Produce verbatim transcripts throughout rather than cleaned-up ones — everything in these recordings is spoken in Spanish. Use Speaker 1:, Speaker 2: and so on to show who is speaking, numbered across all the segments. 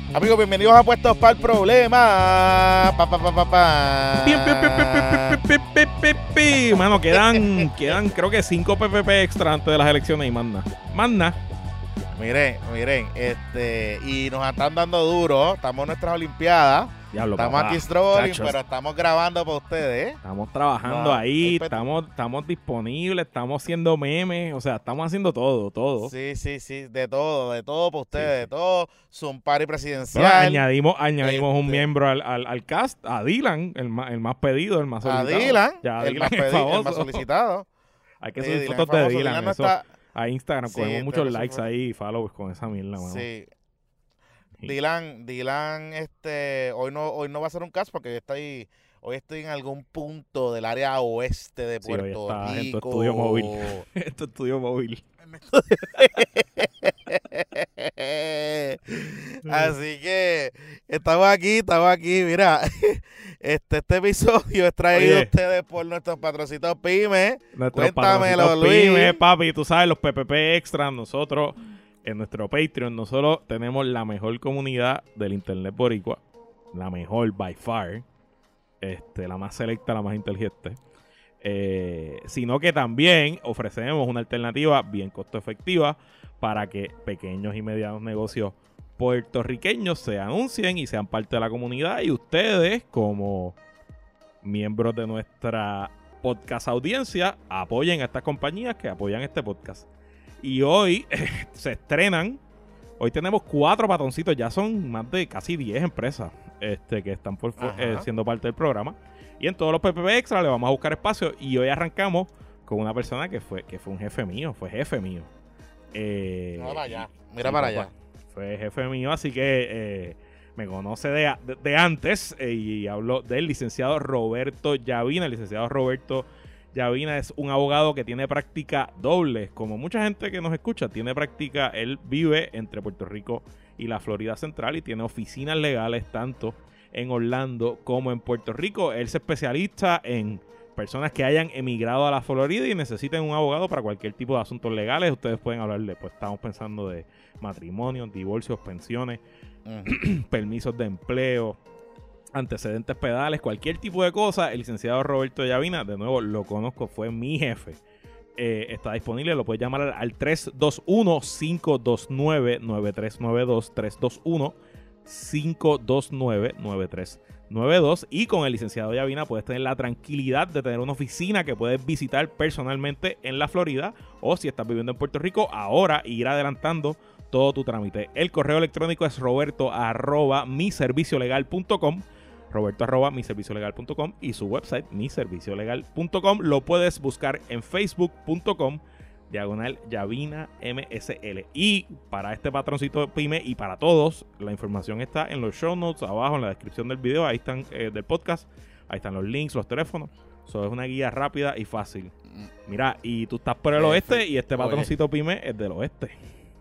Speaker 1: Amigos, bienvenidos a Puestos para el Problema. Pa, pa, pa, pa, pa.
Speaker 2: Pi, pi, pi, pi, pi, pi, pi, pi, pi. Mano, quedan, quedan creo que cinco P P P extra antes de las elecciones y manda. Manda.
Speaker 1: Miren, miren, este, y nos están dando duro. Estamos en nuestras Olimpiadas.
Speaker 2: Diablo,
Speaker 1: estamos
Speaker 2: papá,
Speaker 1: aquí strolling,
Speaker 2: chachos.
Speaker 1: pero estamos grabando para ustedes. ¿eh?
Speaker 2: Estamos trabajando
Speaker 1: No,
Speaker 2: ahí,
Speaker 1: el pet-
Speaker 2: estamos, estamos disponibles, estamos haciendo memes, o sea, estamos haciendo todo, todo.
Speaker 1: Sí, sí, sí, de todo, de todo para ustedes,
Speaker 2: Sí, sí.
Speaker 1: de todo. Zoom party
Speaker 2: Pero
Speaker 1: presidencial.
Speaker 2: añadimos añadimos un
Speaker 1: Este-
Speaker 2: miembro al, al, al cast, a Dylan, el más, el más pedido, el más
Speaker 1: A
Speaker 2: solicitado.
Speaker 1: Dylan,
Speaker 2: Ya,
Speaker 1: el,
Speaker 2: Dylan
Speaker 1: más
Speaker 2: es
Speaker 1: pedido, el
Speaker 2: famoso.
Speaker 1: más solicitado.
Speaker 2: Hay que
Speaker 1: Sí,
Speaker 2: subir
Speaker 1: Dylan
Speaker 2: fotos
Speaker 1: es
Speaker 2: de
Speaker 1: famoso.
Speaker 2: Dylan,
Speaker 1: Dylan no
Speaker 2: eso,
Speaker 1: está-
Speaker 2: a Instagram,
Speaker 1: Sí,
Speaker 2: cogemos muchos
Speaker 1: pero eso
Speaker 2: likes
Speaker 1: fue-
Speaker 2: ahí y followers con esa mierda, mano.
Speaker 1: Sí.
Speaker 2: Sí.
Speaker 1: Dylan, Dylan, este, hoy no, hoy no va a ser un cast porque estoy, hoy estoy en algún punto del área oeste de
Speaker 2: Sí, hoy
Speaker 1: Puerto
Speaker 2: estás en tu
Speaker 1: Rico.
Speaker 2: estudio móvil. Esto es estudio móvil.
Speaker 1: Así que estamos aquí, estamos aquí, mira, este, este episodio es traído
Speaker 2: Oye.
Speaker 1: a ustedes por nuestros patrocitos PYME.
Speaker 2: Nuestros
Speaker 1: Cuéntamelo,
Speaker 2: patrocitos
Speaker 1: Luis.
Speaker 2: pyme, papi, tú sabes, los P P P extra, nosotros en nuestro Patreon, nosotros tenemos la mejor comunidad del internet boricua, la mejor by far, este, la más selecta, la más inteligente, eh, sino que también ofrecemos una alternativa bien costo efectiva para que pequeños y medianos negocios puertorriqueños se anuncien y sean parte de la comunidad, y ustedes como miembros de nuestra podcast audiencia apoyen a estas compañías que apoyan este podcast. Y hoy se estrenan, hoy tenemos cuatro patroncitos, ya son más de casi diez empresas este, que están por,
Speaker 1: Ajá.
Speaker 2: eh, siendo parte del programa. Y en todos los P P P extra le vamos a buscar espacio, y hoy arrancamos con una persona que fue, que fue un jefe mío, fue jefe mío. Eh,
Speaker 1: Mira para allá, mira
Speaker 2: sí,
Speaker 1: para
Speaker 2: papá.
Speaker 1: allá.
Speaker 2: Fue jefe mío, así que eh, me conoce de, de, de antes, eh, y hablo del licenciado Roberto Llavina. El licenciado Roberto Llavina es un abogado que tiene práctica doble. Como mucha gente que nos escucha, tiene práctica, él vive entre Puerto Rico y la Florida Central y tiene oficinas legales tanto en Orlando como en Puerto Rico. Él es especialista en personas que hayan emigrado a la Florida y necesiten un abogado para cualquier tipo de asuntos legales. Ustedes pueden hablarle, pues estamos pensando de matrimonio, divorcios, pensiones,
Speaker 1: Ujú.
Speaker 2: permisos de empleo, antecedentes penales, cualquier tipo de cosa. El licenciado Roberto Llavina, de nuevo lo conozco, fue mi jefe. Eh, está disponible, lo puedes llamar al, al tres dos uno, cinco dos nueve, nueve tres nueve dos, tres dos uno, cinco dos nueve, nueve tres nueve dos, y con el licenciado Llavina puedes tener la tranquilidad de tener una oficina que puedes visitar personalmente en la Florida, o si estás viviendo en Puerto Rico, ahora ir adelantando todo tu trámite. El correo electrónico es roberto arroba mi servicio legal punto com, roberto arroba mi servicio legal punto com, y su website mi servicio legal punto com. Lo puedes buscar en facebook punto com diagonal Llavina M S L. Y para este patroncito pyme y para todos, la información está en los show notes abajo en la descripción del video, ahí están, eh, del podcast, ahí están los links, los teléfonos. Eso es una guía rápida y fácil. Mira, y tú estás por el
Speaker 1: Perfecto.
Speaker 2: oeste y este
Speaker 1: Oye.
Speaker 2: patroncito pyme es del oeste.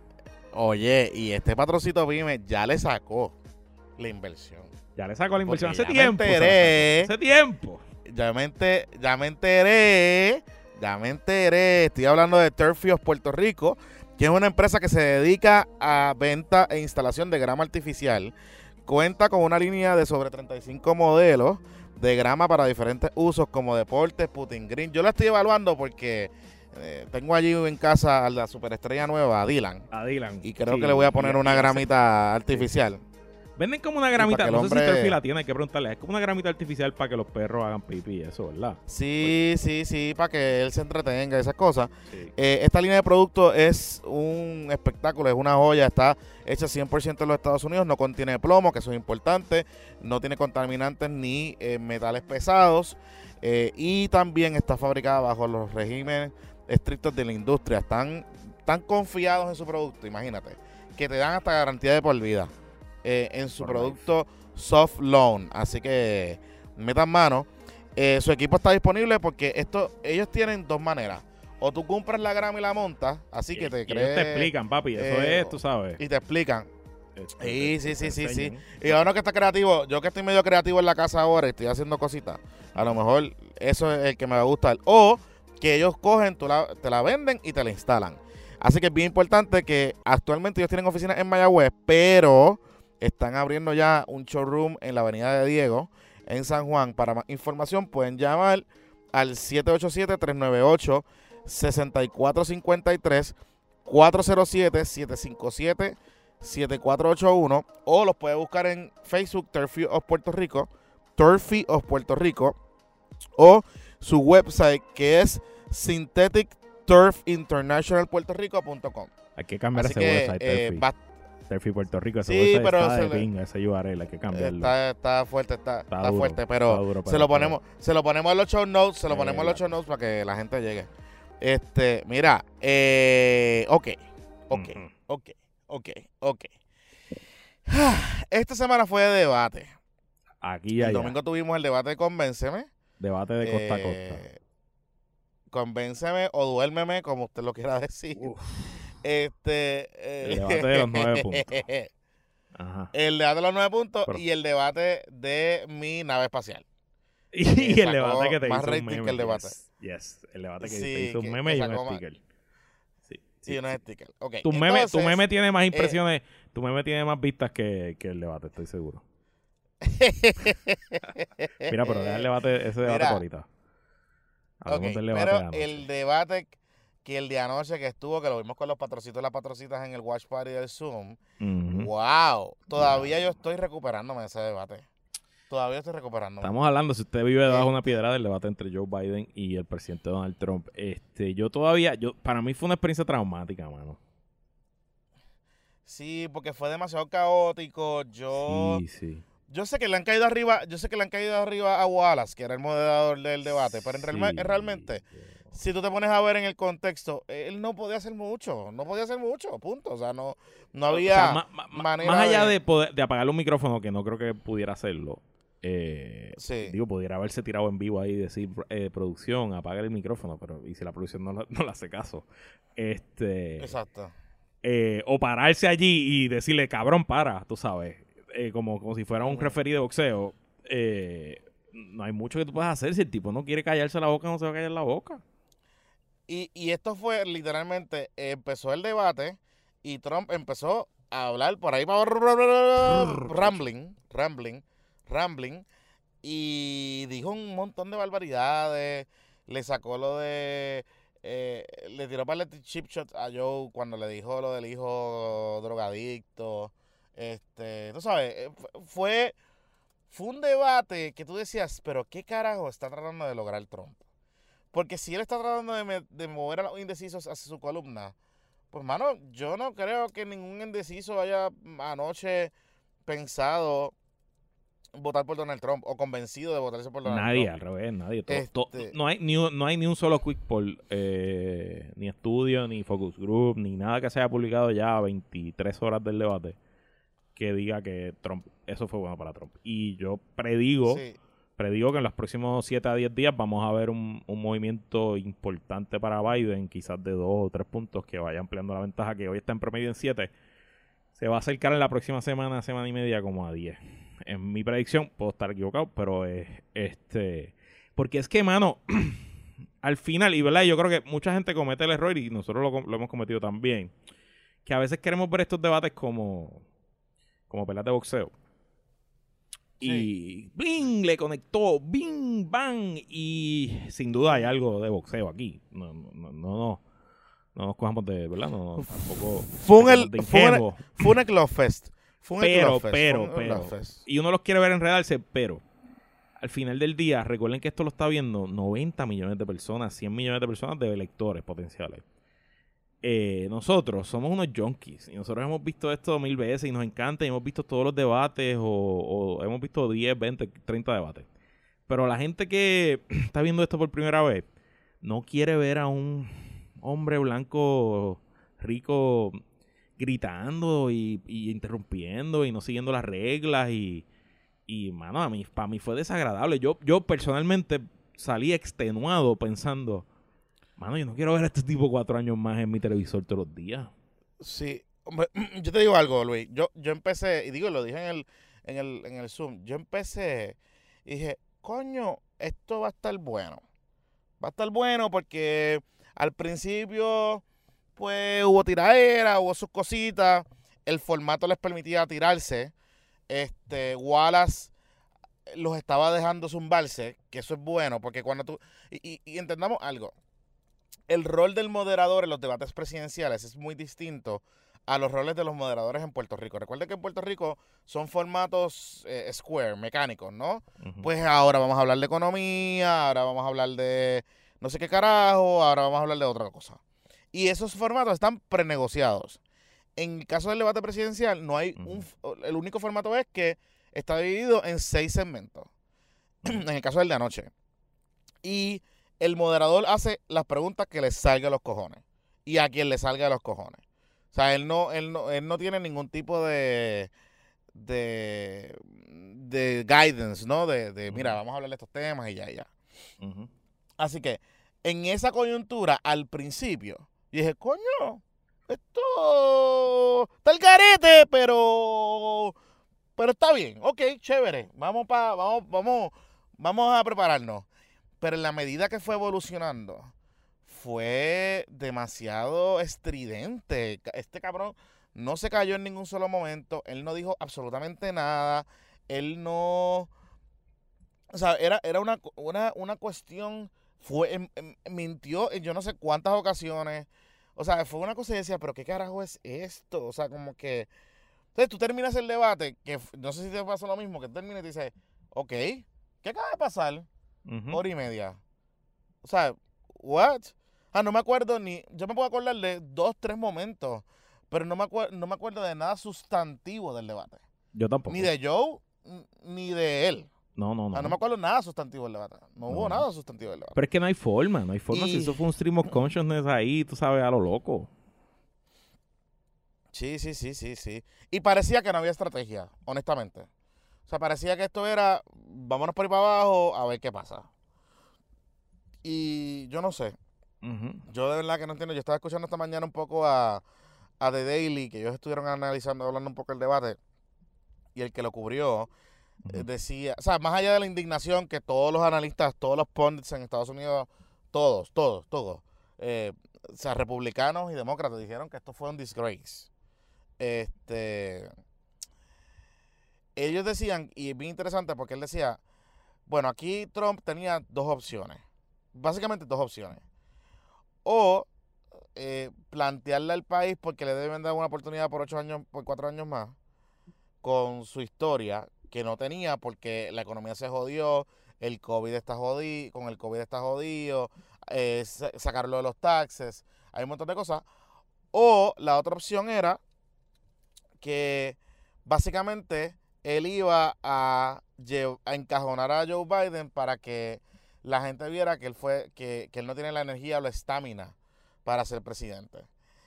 Speaker 1: Oye, y este patrocito PYME ya le sacó la inversión.
Speaker 2: Ya le saco la inversión
Speaker 1: Porque
Speaker 2: hace
Speaker 1: ya me
Speaker 2: tiempo.
Speaker 1: enteré.
Speaker 2: se la sacó. Hace tiempo.
Speaker 1: Ya me, ente- ya me enteré, ya me enteré. Estoy hablando de Turfios Puerto Rico, que es una empresa que se dedica a venta e instalación de grama artificial. Cuenta con una línea de sobre treinta y cinco modelos de grama para diferentes usos como deportes, putting green. Yo la estoy evaluando porque eh, tengo allí en casa a la superestrella nueva, a Dylan.
Speaker 2: A Dylan.
Speaker 1: Y creo
Speaker 2: Sí,
Speaker 1: que le voy a poner
Speaker 2: y-
Speaker 1: una
Speaker 2: y-
Speaker 1: gramita artificial.
Speaker 2: Venden como una gramita,
Speaker 1: para que
Speaker 2: no
Speaker 1: el
Speaker 2: sé si
Speaker 1: hombre-
Speaker 2: Turfi la tiene, hay que preguntarle. Es como una gramita artificial para que los perros hagan pipí, eso, ¿verdad?
Speaker 1: Sí, sí, sí, para que él se entretenga, esas cosas.
Speaker 2: Sí.
Speaker 1: Eh, esta línea de productos es un espectáculo, es una joya, está hecha cien por ciento en los Estados Unidos, no contiene plomo, que eso es importante, no tiene contaminantes ni eh, metales pesados, eh, y también está fabricada bajo los regímenes estrictos de la industria. Están tan confiados en su producto, imagínate, que te dan hasta garantía de por vida eh, en su
Speaker 2: For
Speaker 1: producto Soft Loan. Así que metan mano. Eh, su equipo está disponible porque esto, ellos tienen dos maneras. O tú compras la grama y la montas, así que te
Speaker 2: Y ellos
Speaker 1: crees.
Speaker 2: te explican, papi, eso
Speaker 1: eh,
Speaker 2: es, tú sabes.
Speaker 1: Y te explican.
Speaker 2: Este,
Speaker 1: Sí,
Speaker 2: te-
Speaker 1: sí,
Speaker 2: te
Speaker 1: sí, sí, sí.
Speaker 2: enseñan.
Speaker 1: Y ahora que está creativo, yo que estoy medio creativo en la casa ahora y estoy haciendo cositas, a lo mejor eso es el que me va a gustar. O que ellos cogen, tú la- te la venden y te la instalan. Así que es bien importante que actualmente ellos tienen oficinas en Mayagüez, pero están abriendo ya un showroom en la avenida de Diego, en San Juan. Para más información pueden llamar al siete ocho siete, tres nueve ocho, seis cuatro cinco tres, cuatro cero siete, siete cinco siete, siete cuatro ocho uno, o los puede buscar en Facebook, Turfy of Puerto Rico, Turfy of Puerto Rico, o su website que es synthetic turf international puerto rico punto com.
Speaker 2: Hay que cambiar
Speaker 1: Así
Speaker 2: ese
Speaker 1: que,
Speaker 2: website,
Speaker 1: eh,
Speaker 2: Turfy.
Speaker 1: va-
Speaker 2: Turfy Puerto Rico, ese
Speaker 1: Sí,
Speaker 2: website
Speaker 1: pero
Speaker 2: está
Speaker 1: se
Speaker 2: de
Speaker 1: le-
Speaker 2: pinga, ese U R L, hay que cambiarlo.
Speaker 1: Está, está fuerte, está,
Speaker 2: Está
Speaker 1: está
Speaker 2: duro,
Speaker 1: fuerte,
Speaker 2: está
Speaker 1: pero,
Speaker 2: duro,
Speaker 1: se
Speaker 2: pero-
Speaker 1: lo ponemos, se lo ponemos en los show notes, se lo
Speaker 2: Eh,
Speaker 1: ponemos en los
Speaker 2: claro.
Speaker 1: show notes para que la gente llegue. Este, mira, eh, ok, ok,
Speaker 2: Ujú.
Speaker 1: ok, ok, ok. Esta semana fue de debate.
Speaker 2: Aquí y
Speaker 1: El
Speaker 2: allá.
Speaker 1: domingo tuvimos el debate de Convénceme.
Speaker 2: Debate de costa a
Speaker 1: Eh, Convénceme o duérmeme, como usted lo quiera decir.
Speaker 2: costa. Uf.
Speaker 1: Este, eh,
Speaker 2: El debate de los nueve puntos. Ajá.
Speaker 1: El debate de los nueve puntos
Speaker 2: Pero-
Speaker 1: y el debate de mi nave espacial.
Speaker 2: Y
Speaker 1: que
Speaker 2: el
Speaker 1: sacó
Speaker 2: debate que te
Speaker 1: más
Speaker 2: hizo un
Speaker 1: rating
Speaker 2: meme.
Speaker 1: que el debate.
Speaker 2: Yes, yes. El debate que
Speaker 1: Sí,
Speaker 2: te hizo un
Speaker 1: que-
Speaker 2: meme
Speaker 1: que
Speaker 2: y un
Speaker 1: sacó más-
Speaker 2: sticker. Sí, sí,
Speaker 1: Sí, unos
Speaker 2: sí.
Speaker 1: stickers. Ok,
Speaker 2: Tu, meme, tu
Speaker 1: entonces,
Speaker 2: meme tiene más impresiones, tu meme tiene más vistas que, que el debate, estoy seguro. Mira, pero deja el debate, ese debate
Speaker 1: Mira,
Speaker 2: para ahorita. Hablemos
Speaker 1: ok,
Speaker 2: del debate de
Speaker 1: pero
Speaker 2: anoche.
Speaker 1: el debate que el de anoche que estuvo, que lo vimos con los patrocitos y las patrocitas en el Watch Party del Zoom.
Speaker 2: Ujú.
Speaker 1: Wow, todavía yo estoy recuperándome de ese debate. Todavía estoy recuperándome.
Speaker 2: Estamos hablando, si usted vive debajo de
Speaker 1: Eh.
Speaker 2: una piedra, del debate entre Joe Biden y el presidente Donald Trump. Este, yo todavía, yo, para mí fue una experiencia traumática, mano.
Speaker 1: Sí, porque fue demasiado caótico. Yo,
Speaker 2: Sí, sí.
Speaker 1: yo sé que le han caído arriba, yo sé que le han caído arriba a Wallace, que era el moderador del debate, pero en realme-
Speaker 2: Sí,
Speaker 1: realmente,
Speaker 2: yo-
Speaker 1: si tú te pones a ver en el contexto, él no podía hacer mucho, no podía hacer mucho, punto. O sea, no, no
Speaker 2: O
Speaker 1: había
Speaker 2: sea, ma- ma- ma-
Speaker 1: manera
Speaker 2: más allá
Speaker 1: de-
Speaker 2: de, poder, de apagar los micrófonos, que no creo que pudiera hacerlo. Eh,
Speaker 1: Sí.
Speaker 2: Digo, pudiera haberse tirado en vivo ahí y decir, eh, producción, apaga el micrófono, pero y si la producción no, lo- no le hace caso. Este,
Speaker 1: Exacto.
Speaker 2: eh, o pararse allí y decirle, cabrón, para, tú sabes, eh, como, como si fuera un
Speaker 1: Ujú.
Speaker 2: referee de boxeo. Eh, no hay mucho que tú puedas hacer. Si el tipo no quiere callarse la boca, no se va a callar la boca.
Speaker 1: Y, y esto fue literalmente, eh, empezó el debate y Trump empezó a hablar por ahí, rambling, rambling, rambling, y dijo un montón de barbaridades, le sacó lo de, eh, le tiró para el chip shot a Joe cuando le dijo lo del hijo drogadicto, este, tú sabes, eh, fu- fue, fue un debate que tú decías, pero ¿qué carajo está tratando de lograr Trump? Porque si él está tratando de, me- de mover a los indecisos hacia su columna, pues, mano, yo no creo que ningún indeciso haya anoche pensado votar por Donald Trump o convencido de votarse por Donald
Speaker 2: Nadie,
Speaker 1: Trump.
Speaker 2: al revés, nadie. Todo- todo-
Speaker 1: Este-
Speaker 2: no, hay ni, un- no hay ni un solo quick poll, eh, ni estudio, ni focus group, ni nada que se haya publicado ya a veintitrés horas del debate que diga que Trump, eso fue bueno para Trump. Y yo predigo,
Speaker 1: Sí,
Speaker 2: predigo que en los próximos siete a diez días vamos a ver un, un movimiento importante para Biden, quizás de dos o tres puntos que vaya ampliando la ventaja, que hoy está en promedio en siete. Se va a acercar en la próxima semana, semana y media, como a diez. En mi predicción, puedo estar equivocado, pero es este. Porque es que, mano, al final, y verdad, yo creo que mucha gente comete el error, y nosotros lo, lo hemos cometido también, que a veces queremos ver estos debates como, como peleas de boxeo. Y ¡bling! Le conectó, ¡bing! ¡Bang! Y sin duda hay algo de boxeo aquí. No, no, no, no. No, no nos cojamos de, ¿verdad? No, no, tampoco.
Speaker 1: Fue un,
Speaker 2: pequemos
Speaker 1: el-
Speaker 2: de
Speaker 1: fue un,
Speaker 2: ingenuos.
Speaker 1: fue un Eclofest. Fue un
Speaker 2: Pero,
Speaker 1: Eclofest,
Speaker 2: pero,
Speaker 1: fue un
Speaker 2: pero.
Speaker 1: Eclofest.
Speaker 2: Y uno los quiere ver enredarse, pero al final del día, recuerden que esto lo está viendo noventa millones de personas, cien millones de personas de electores potenciales. Eh, nosotros somos unos junkies y nosotros hemos visto esto mil veces y nos encanta y hemos visto todos los debates o, o hemos visto diez, veinte, treinta debates. Pero la gente que está viendo esto por primera vez no quiere ver a un hombre blanco rico gritando y, y interrumpiendo y no siguiendo las reglas y, y mano, a mí, para mí fue desagradable. Yo, yo personalmente salí extenuado pensando, mano, yo no quiero ver a este tipo cuatro años más en mi televisor todos los días.
Speaker 1: Sí, hombre, yo te digo algo, Luis. Yo, yo empecé, y digo, lo dije en el, en el, en el Zoom, yo empecé y dije, coño, esto va a estar bueno. Va a estar bueno porque al principio, pues, hubo tiradera, hubo sus cositas, el formato les permitía tirarse, este, Wallace los estaba dejando zumbarse, que eso es bueno, porque cuando tú... Y, y, y entendamos algo. El rol del moderador en los debates presidenciales es muy distinto a los roles de los moderadores en Puerto Rico. Recuerden que en Puerto Rico son formatos eh, square, mecánicos, ¿no? Uh-huh. Pues ahora vamos a hablar de economía, ahora vamos a hablar de no sé qué carajo, ahora vamos a hablar de otra cosa. Y esos formatos están prenegociados. En el caso del debate presidencial, no hay uh-huh. un... El único formato es que está dividido en seis segmentos. En el caso del de anoche. Y el moderador hace las preguntas que le salga a los cojones. Y a quien le salga a los cojones. O sea, él no, él no, él no tiene ningún tipo de, de, de guidance, ¿no? De, de mira, vamos a hablar de estos temas y ya, y ya. Uh-huh. Así que, en esa coyuntura, al principio, yo dije, coño, esto está el garete, pero... Pero está bien, ok, chévere. Vamos pa, vamos, vamos, vamos a prepararnos. Pero en la medida que fue evolucionando, fue demasiado estridente. Este cabrón no se cayó en ningún solo momento. Él no dijo absolutamente nada. Él no... O sea, era, era una, una, una cuestión... Fue, em, em, mintió en yo no sé cuántas ocasiones. O sea, fue una cosa y decía, pero ¿qué carajo es esto? O sea, como que... Entonces tú terminas el debate, que no sé si te pasa lo mismo, que tú terminas y te dices, ok, ¿qué acaba de pasar? Uh-huh. Hora y media. O sea, ¿what? Ah, no me acuerdo ni... Yo me puedo acordar de dos, tres momentos, pero no me, acuer- no me acuerdo de nada sustantivo del debate.
Speaker 2: Yo tampoco.
Speaker 1: Ni de Joe, ni de él.
Speaker 2: No, no, no.
Speaker 1: Ah, no me acuerdo nada sustantivo del debate. No, no hubo nada sustantivo del debate.
Speaker 2: Pero es que no hay forma, no hay forma. Y... Si eso fue un stream of consciousness ahí, tú sabes, a lo loco.
Speaker 1: Sí, sí, sí, sí, sí. Y parecía que no había estrategia, honestamente. O sea, parecía que esto era, vámonos por ahí para abajo a ver qué pasa. Y yo no sé. Uh-huh. Yo de verdad que no entiendo. Yo estaba escuchando esta mañana un poco a, a The Daily, que ellos estuvieron analizando, hablando un poco del debate. Y el que lo cubrió uh-huh. eh, decía, o sea, más allá de la indignación que todos los analistas, todos los pundits en Estados Unidos, todos, todos, todos, eh, o sea, republicanos y demócratas dijeron que esto fue un disgrace. Este, ellos decían, y es bien interesante porque él decía, bueno, aquí Trump tenía dos opciones, básicamente dos opciones, o eh, plantearle al país porque le deben dar una oportunidad por ocho años, por cuatro años más, con su historia que no tenía porque la economía se jodió, el COVID está jodido, con el COVID está jodido, eh, sacarlo de los taxes, hay un montón de cosas, o la otra opción era que básicamente él iba a, a encajonar a Joe Biden para que la gente viera que él fue que, que él no tiene la energía o la estamina para ser presidente.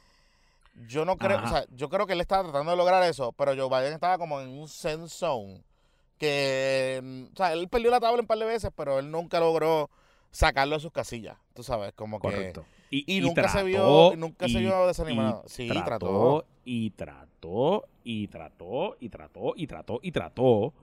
Speaker 1: Yo no creo, Ajá. o sea, yo creo que él estaba tratando de lograr eso, pero Joe Biden estaba como en un zen zone que, o sea, él perdió la tabla un par de veces, pero él nunca logró sacarlo de sus casillas, tú sabes, como
Speaker 2: Correcto.
Speaker 1: que y, y, y nunca trató, se vio nunca y, se vio desanimado. Sí,
Speaker 2: trató,
Speaker 1: trató
Speaker 2: y trató y trató y trató y trató y trató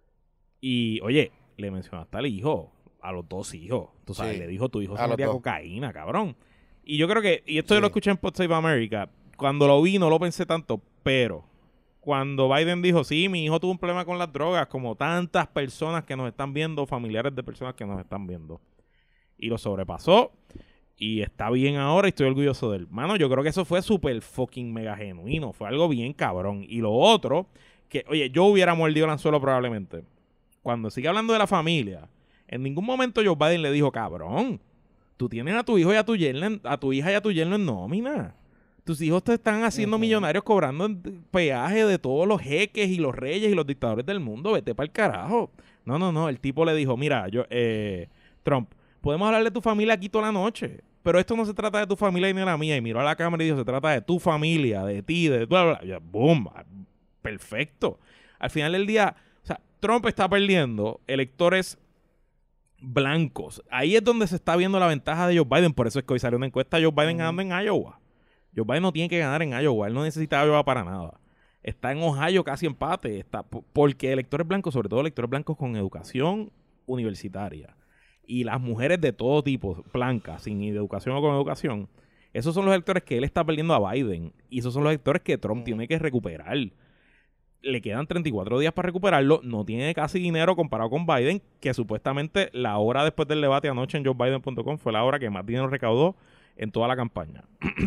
Speaker 2: y oye, le mencionaste al hijo, a los dos hijos, tú sabes, sí, le dijo tu hijo se metía cocaína, cabrón. Y yo creo que, y esto sí. yo lo escuché en Pod Save America, cuando lo vi no lo pensé tanto, pero cuando Biden dijo, sí, mi hijo tuvo un problema con las drogas, como tantas personas que nos están viendo, familiares de personas que nos están viendo, y lo sobrepasó. Y está bien ahora y estoy orgulloso de él. Mano, yo creo que eso fue súper fucking mega genuino. Fue algo bien cabrón. Y lo otro, que, oye, yo hubiera mordido el anzuelo probablemente. Cuando sigue hablando de la familia, en ningún momento Joe Biden le dijo, cabrón, tú tienes a tu hijo y a tu yerno, a tu hija y a tu yerno en nómina. Tus hijos te están haciendo uh-huh. millonarios cobrando peaje de todos los jeques y los reyes y los dictadores del mundo. Vete para el carajo. No, no, no. El tipo le dijo, mira, yo, eh, Trump, podemos hablar de tu familia aquí toda la noche, pero esto no se trata de tu familia ni de la mía. Y miró a la cámara y dijo, se trata de tu familia, de ti, de bla, bla, bla. ¡Boom! Perfecto. Al final del día, o sea, Trump está perdiendo electores blancos. Ahí es donde se está viendo la ventaja de Joe Biden. Por eso es que hoy salió una encuesta Joe Biden uh-huh. ganando en Iowa. Joe Biden no tiene que ganar en Iowa. Él no necesita Iowa para nada. Está en Ohio casi empate. Está porque electores blancos, sobre todo electores blancos con educación universitaria, y las mujeres de todo tipo, blancas, sin educación o con educación, esos son los electores que él está perdiendo a Biden. Y esos son los electores que Trump uh-huh. tiene que recuperar. le quedan treinta y cuatro días para recuperarlo, no tiene casi dinero comparado con Biden, que supuestamente la hora después del debate anoche en joe biden punto com fue la hora que más dinero recaudó en toda la campaña.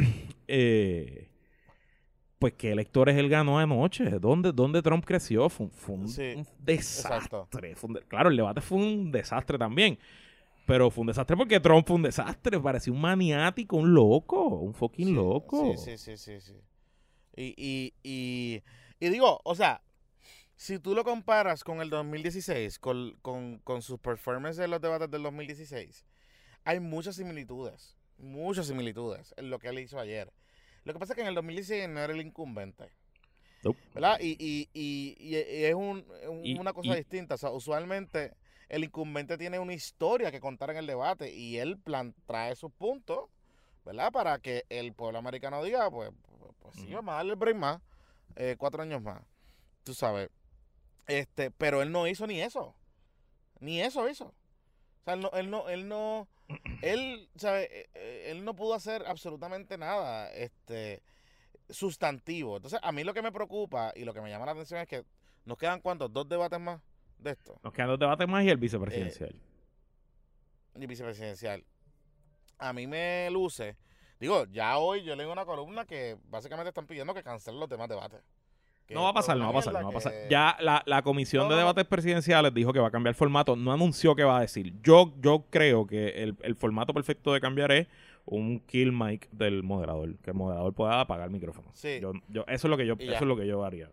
Speaker 2: eh, pues qué electores él ganó anoche, ¿dónde, dónde Trump creció? Fue, fue un,
Speaker 1: Sí,
Speaker 2: un desastre. Fue un de, claro, el debate fue un desastre también, pero fue un desastre porque Trump fue un desastre, parecía un maniático, un loco, un fucking
Speaker 1: sí,
Speaker 2: loco.
Speaker 1: Sí, sí, sí, sí, sí. Y, y, y, y digo, o sea, si tú lo comparas con el dos mil dieciséis, con, con, con sus performances en los debates del dos mil dieciséis, hay muchas similitudes, muchas similitudes en lo que él hizo ayer. Lo que pasa es que en el dos mil dieciséis no era el incumbente,
Speaker 2: Nope.
Speaker 1: ¿verdad? Y, y, y, y, y es un, un,
Speaker 2: Y,
Speaker 1: una cosa
Speaker 2: y,
Speaker 1: distinta. O sea, usualmente el incumbente tiene una historia que contar en el debate y él plan, trae sus puntos, ¿verdad? Para que el pueblo americano diga, pues, pues, pues sí, vamos a darle el break más, eh, cuatro años más, tú sabes. Este, pero él no hizo ni eso, ni eso hizo. O sea, él no, él no, él no, él, ¿sabe? Él no pudo hacer absolutamente nada, este, sustantivo. Entonces, a mí lo que me preocupa y lo que me llama la atención es que nos quedan, ¿cuántos? Dos debates más de esto.
Speaker 2: Nos quedan dos debates más y el vicepresidencial.
Speaker 1: Eh, y vicepresidencial. A mí me luce, digo, ya hoy yo leí una columna que básicamente están pidiendo que cancelen los demás debates.
Speaker 2: No va a pasar, no va a pasar, no va a pasar.
Speaker 1: Que...
Speaker 2: Ya la, la comisión
Speaker 1: no,
Speaker 2: de
Speaker 1: no,
Speaker 2: debates
Speaker 1: no.
Speaker 2: presidenciales dijo que va a cambiar el formato, no anunció qué va a decir. Yo, yo creo que el, el formato perfecto de cambiar es un kill mic del moderador, que el moderador pueda apagar el micrófono.
Speaker 1: Sí.
Speaker 2: Yo, yo, eso es lo que yo, eso es lo que yo haría.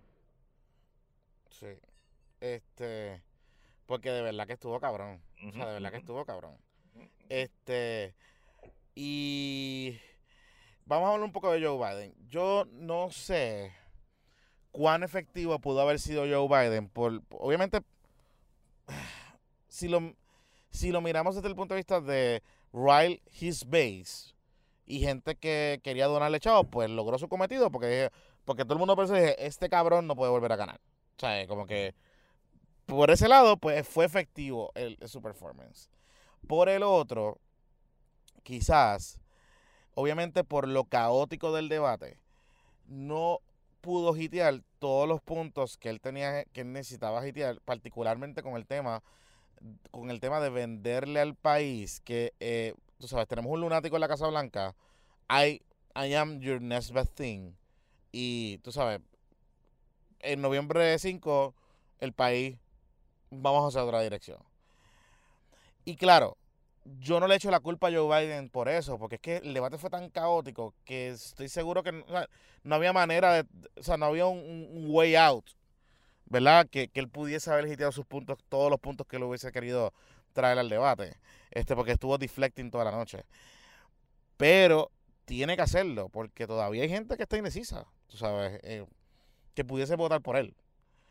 Speaker 1: Sí. Este, porque de verdad que estuvo cabrón. Uh-huh, o sea, de verdad uh-huh. que estuvo cabrón. Este, y vamos a hablar un poco de Joe Biden. Yo no sé cuán efectivo pudo haber sido Joe Biden. Por, obviamente, si lo, si lo miramos desde el punto de vista de rile his base y gente que quería donarle chavos, pues logró su cometido porque, porque todo el mundo pensó que este cabrón no puede volver a ganar. O sea, como que por ese lado, pues fue efectivo el, el, su performance. Por el otro, quizás, obviamente por lo caótico del debate, no pudo hitear todos los puntos que él tenía, que él necesitaba hitear, particularmente con el tema, con el tema de venderle al país que, eh, tú sabes, tenemos un lunático en la Casa Blanca, I, I am your next best thing, y tú sabes, en noviembre cinco, el país, vamos hacia otra dirección. Y claro, yo no le echo la culpa a Joe Biden por eso, porque es que el debate fue tan caótico que estoy seguro que no, o sea, no había manera de, o sea, no había un, un way out, ¿verdad? Que, que él pudiese haber hiteado sus puntos, todos los puntos que él hubiese querido traer al debate, este, porque estuvo deflecting toda la noche. Pero tiene que hacerlo, porque todavía hay gente que está indecisa, tú sabes, eh, que pudiese votar por él.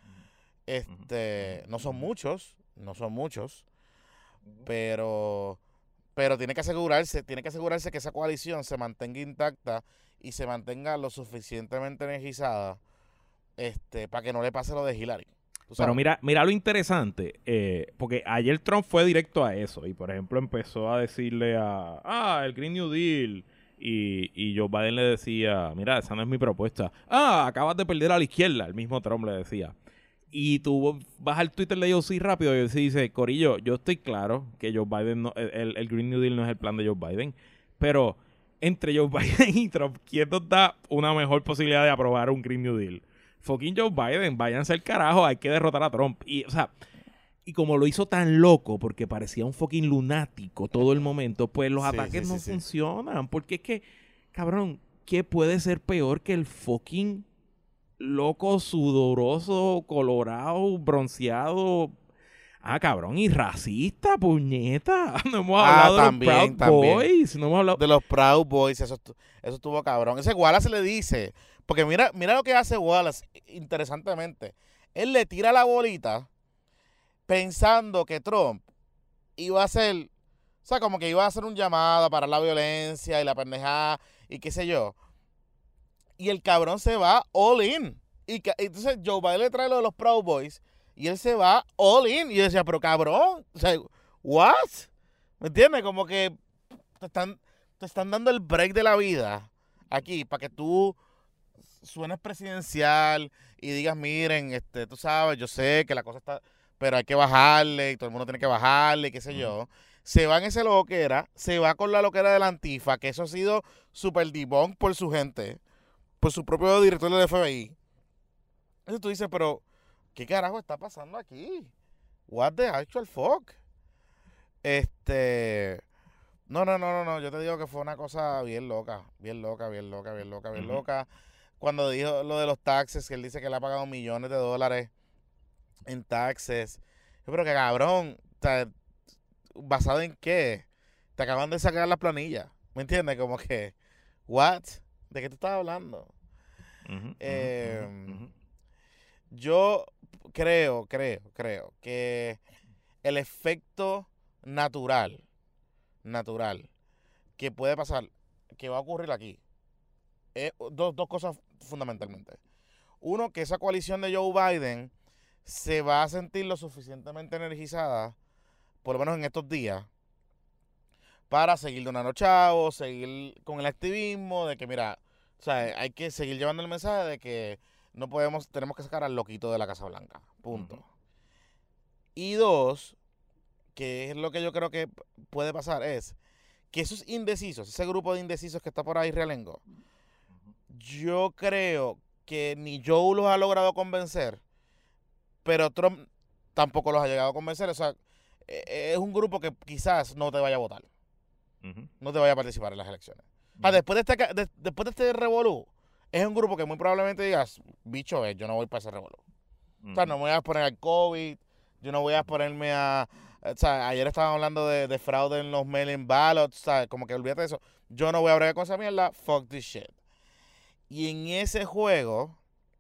Speaker 1: Este, no son muchos, no son muchos, pero, pero tiene que asegurarse, tiene que asegurarse que esa coalición se mantenga intacta y se mantenga lo suficientemente energizada, este, para que no le pase lo de Hillary.
Speaker 2: Pero mira, mira lo interesante, eh, porque ayer Trump fue directo a eso y por ejemplo empezó a decirle a, ah, el Green New Deal. Y, y Joe Biden le decía, mira, esa no es mi propuesta. Ah, acabas de perder a la izquierda, el mismo Trump le decía. Y tú vas al Twitter de Joe sí rápido y dice, Corillo, yo estoy claro que Joe Biden, no, el, el Green New Deal no es el plan de Joe Biden, pero entre Joe Biden y Trump, ¿quién nos da una mejor posibilidad de aprobar un Green New Deal? Fucking Joe Biden, váyanse al carajo, hay que derrotar a Trump. Y, o sea, y como lo hizo tan loco, porque parecía un fucking lunático todo el momento, pues los sí, ataques sí, no sí, funcionan. Sí. Porque es que, cabrón, ¿qué puede ser peor que el fucking loco, sudoroso, colorado, bronceado? Ah, cabrón, y racista, puñeta. No hemos
Speaker 1: ah,
Speaker 2: hablado
Speaker 1: también,
Speaker 2: de los Proud
Speaker 1: también.
Speaker 2: Boys. No hemos hablado
Speaker 1: de los Proud Boys, eso, eso estuvo cabrón. Ese Wallace le dice, porque mira, mira lo que hace Wallace, interesantemente. Él le tira la bolita pensando que Trump iba a hacer, o sea, como que iba a hacer un llamado para la violencia y la pendejada y qué sé yo. Y el cabrón se va all in. Y que, entonces Joe Biden le trae lo de los Proud Boys y él se va all in. Y yo decía, pero cabrón, o sea, ¿what? ¿Me entiendes? Como que te están, te están dando el break de la vida aquí para que tú suenes presidencial y digas, miren, este, tú sabes, yo sé que la cosa está, pero hay que bajarle y todo el mundo tiene que bajarle y qué sé uh-huh. yo. Se va en ese loquera, se va con la loquera de la Antifa, que eso ha sido super debunk por su gente, por su propio director del F B I. Entonces tú dices, pero, ¿qué carajo está pasando aquí? What the actual fuck? Este... No, no, no, no, no, yo te digo que fue una cosa bien loca, bien loca, bien loca, bien loca, bien uh-huh. loca. Cuando dijo lo de los taxes, que él dice que le ha pagado millones de dólares en taxes. Yo creo que cabrón, o sea, ¿basado en qué? Te acaban de sacar la planilla, ¿me entiendes? Como que, ¿what? ¿De qué tú estás hablando? Uh-huh, eh, uh-huh, uh-huh. Yo creo, creo, creo que el efecto natural, natural, que puede pasar, que va a ocurrir aquí, es dos, dos cosas fundamentalmente. Uno, que esa coalición de Joe Biden se va a sentir lo suficientemente energizada, por lo menos en estos días, para seguir donando chavos, seguir con el activismo de que, mira, o sea, hay que seguir llevando el mensaje de que no podemos, tenemos que sacar al loquito de la Casa Blanca, punto. Uh-huh. Y dos, que es lo que yo creo que puede pasar, es que esos indecisos, ese grupo de indecisos que está por ahí realengo, yo creo que ni Joe los ha logrado convencer, pero Trump tampoco los ha llegado a convencer. O sea, es un grupo que quizás no te vaya a votar. Uh-huh. No te vaya a participar en las elecciones. Uh-huh. Ah, después de este, de, después de este revolú, es un grupo que muy probablemente digas, bicho, eh, yo no voy para ese revolú. Uh-huh. O sea, no me voy a poner al COVID, yo no voy a ponerme a... O sea, ayer estaban hablando de, de fraude en los mail-in ballots, ¿sabes? Como que olvídate de eso. Yo no voy a bregar con esa mierda, fuck this shit. Y en ese juego,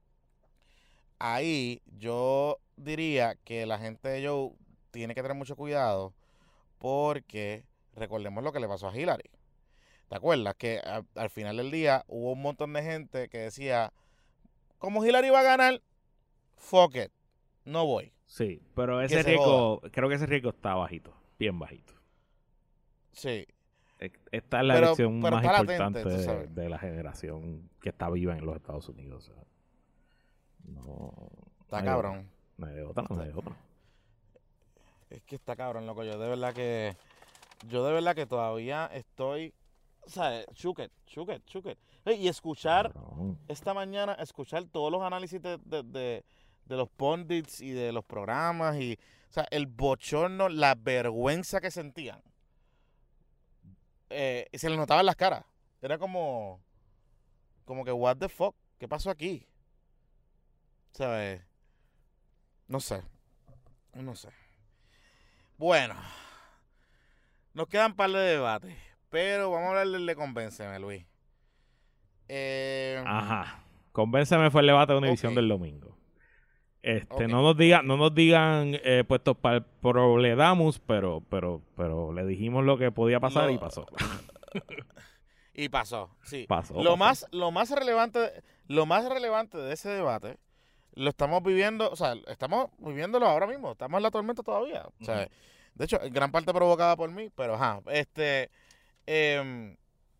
Speaker 1: ahí yo diría que la gente de Joe tiene que tener mucho cuidado porque recordemos lo que le pasó a Hillary. ¿Te acuerdas? Que a, al final del día hubo un montón de gente que decía, como Hillary va a ganar, fuck it, no voy.
Speaker 2: Sí, pero ese riesgo, creo que ese riesgo está bajito, bien bajito.
Speaker 1: Sí.
Speaker 2: Esta es la pero, elección pero más importante latente, de, de la generación que está viva en los Estados Unidos. O sea, no,
Speaker 1: está no cabrón.
Speaker 2: No hay de otra, no hay de otra.
Speaker 1: Es que está cabrón, loco. Yo de verdad que... Yo de verdad que todavía estoy... O sea, chuquet, chuquet, chuquet. Hey, y escuchar cabrón. Esta mañana, escuchar todos los análisis de, de, de, de los pundits y de los programas y... O sea, el bochorno, la vergüenza que sentían. Eh, se les notaba en las caras. Era como... Como que, what the fuck? ¿Qué pasó aquí? ¿Sabes? No sé. No sé. Bueno. Nos quedan un par de debates. Pero vamos a hablar del de Convénceme, Luis. Eh,
Speaker 2: Ajá. Convénceme fue el debate de Univisión okay. del domingo. Este, okay. no nos digan, no nos digan eh, puestos para el Problemus, pero, pero, pero le dijimos lo que podía pasar lo, y pasó.
Speaker 1: y pasó, sí.
Speaker 2: Pasó,
Speaker 1: lo
Speaker 2: pasó.
Speaker 1: más, lo más relevante, lo más relevante de ese debate, lo estamos viviendo, o sea, estamos viviéndolo ahora mismo, estamos en la tormenta todavía. O sea, uh-huh. De hecho, en gran parte provocada por mí, pero ajá, este, eh,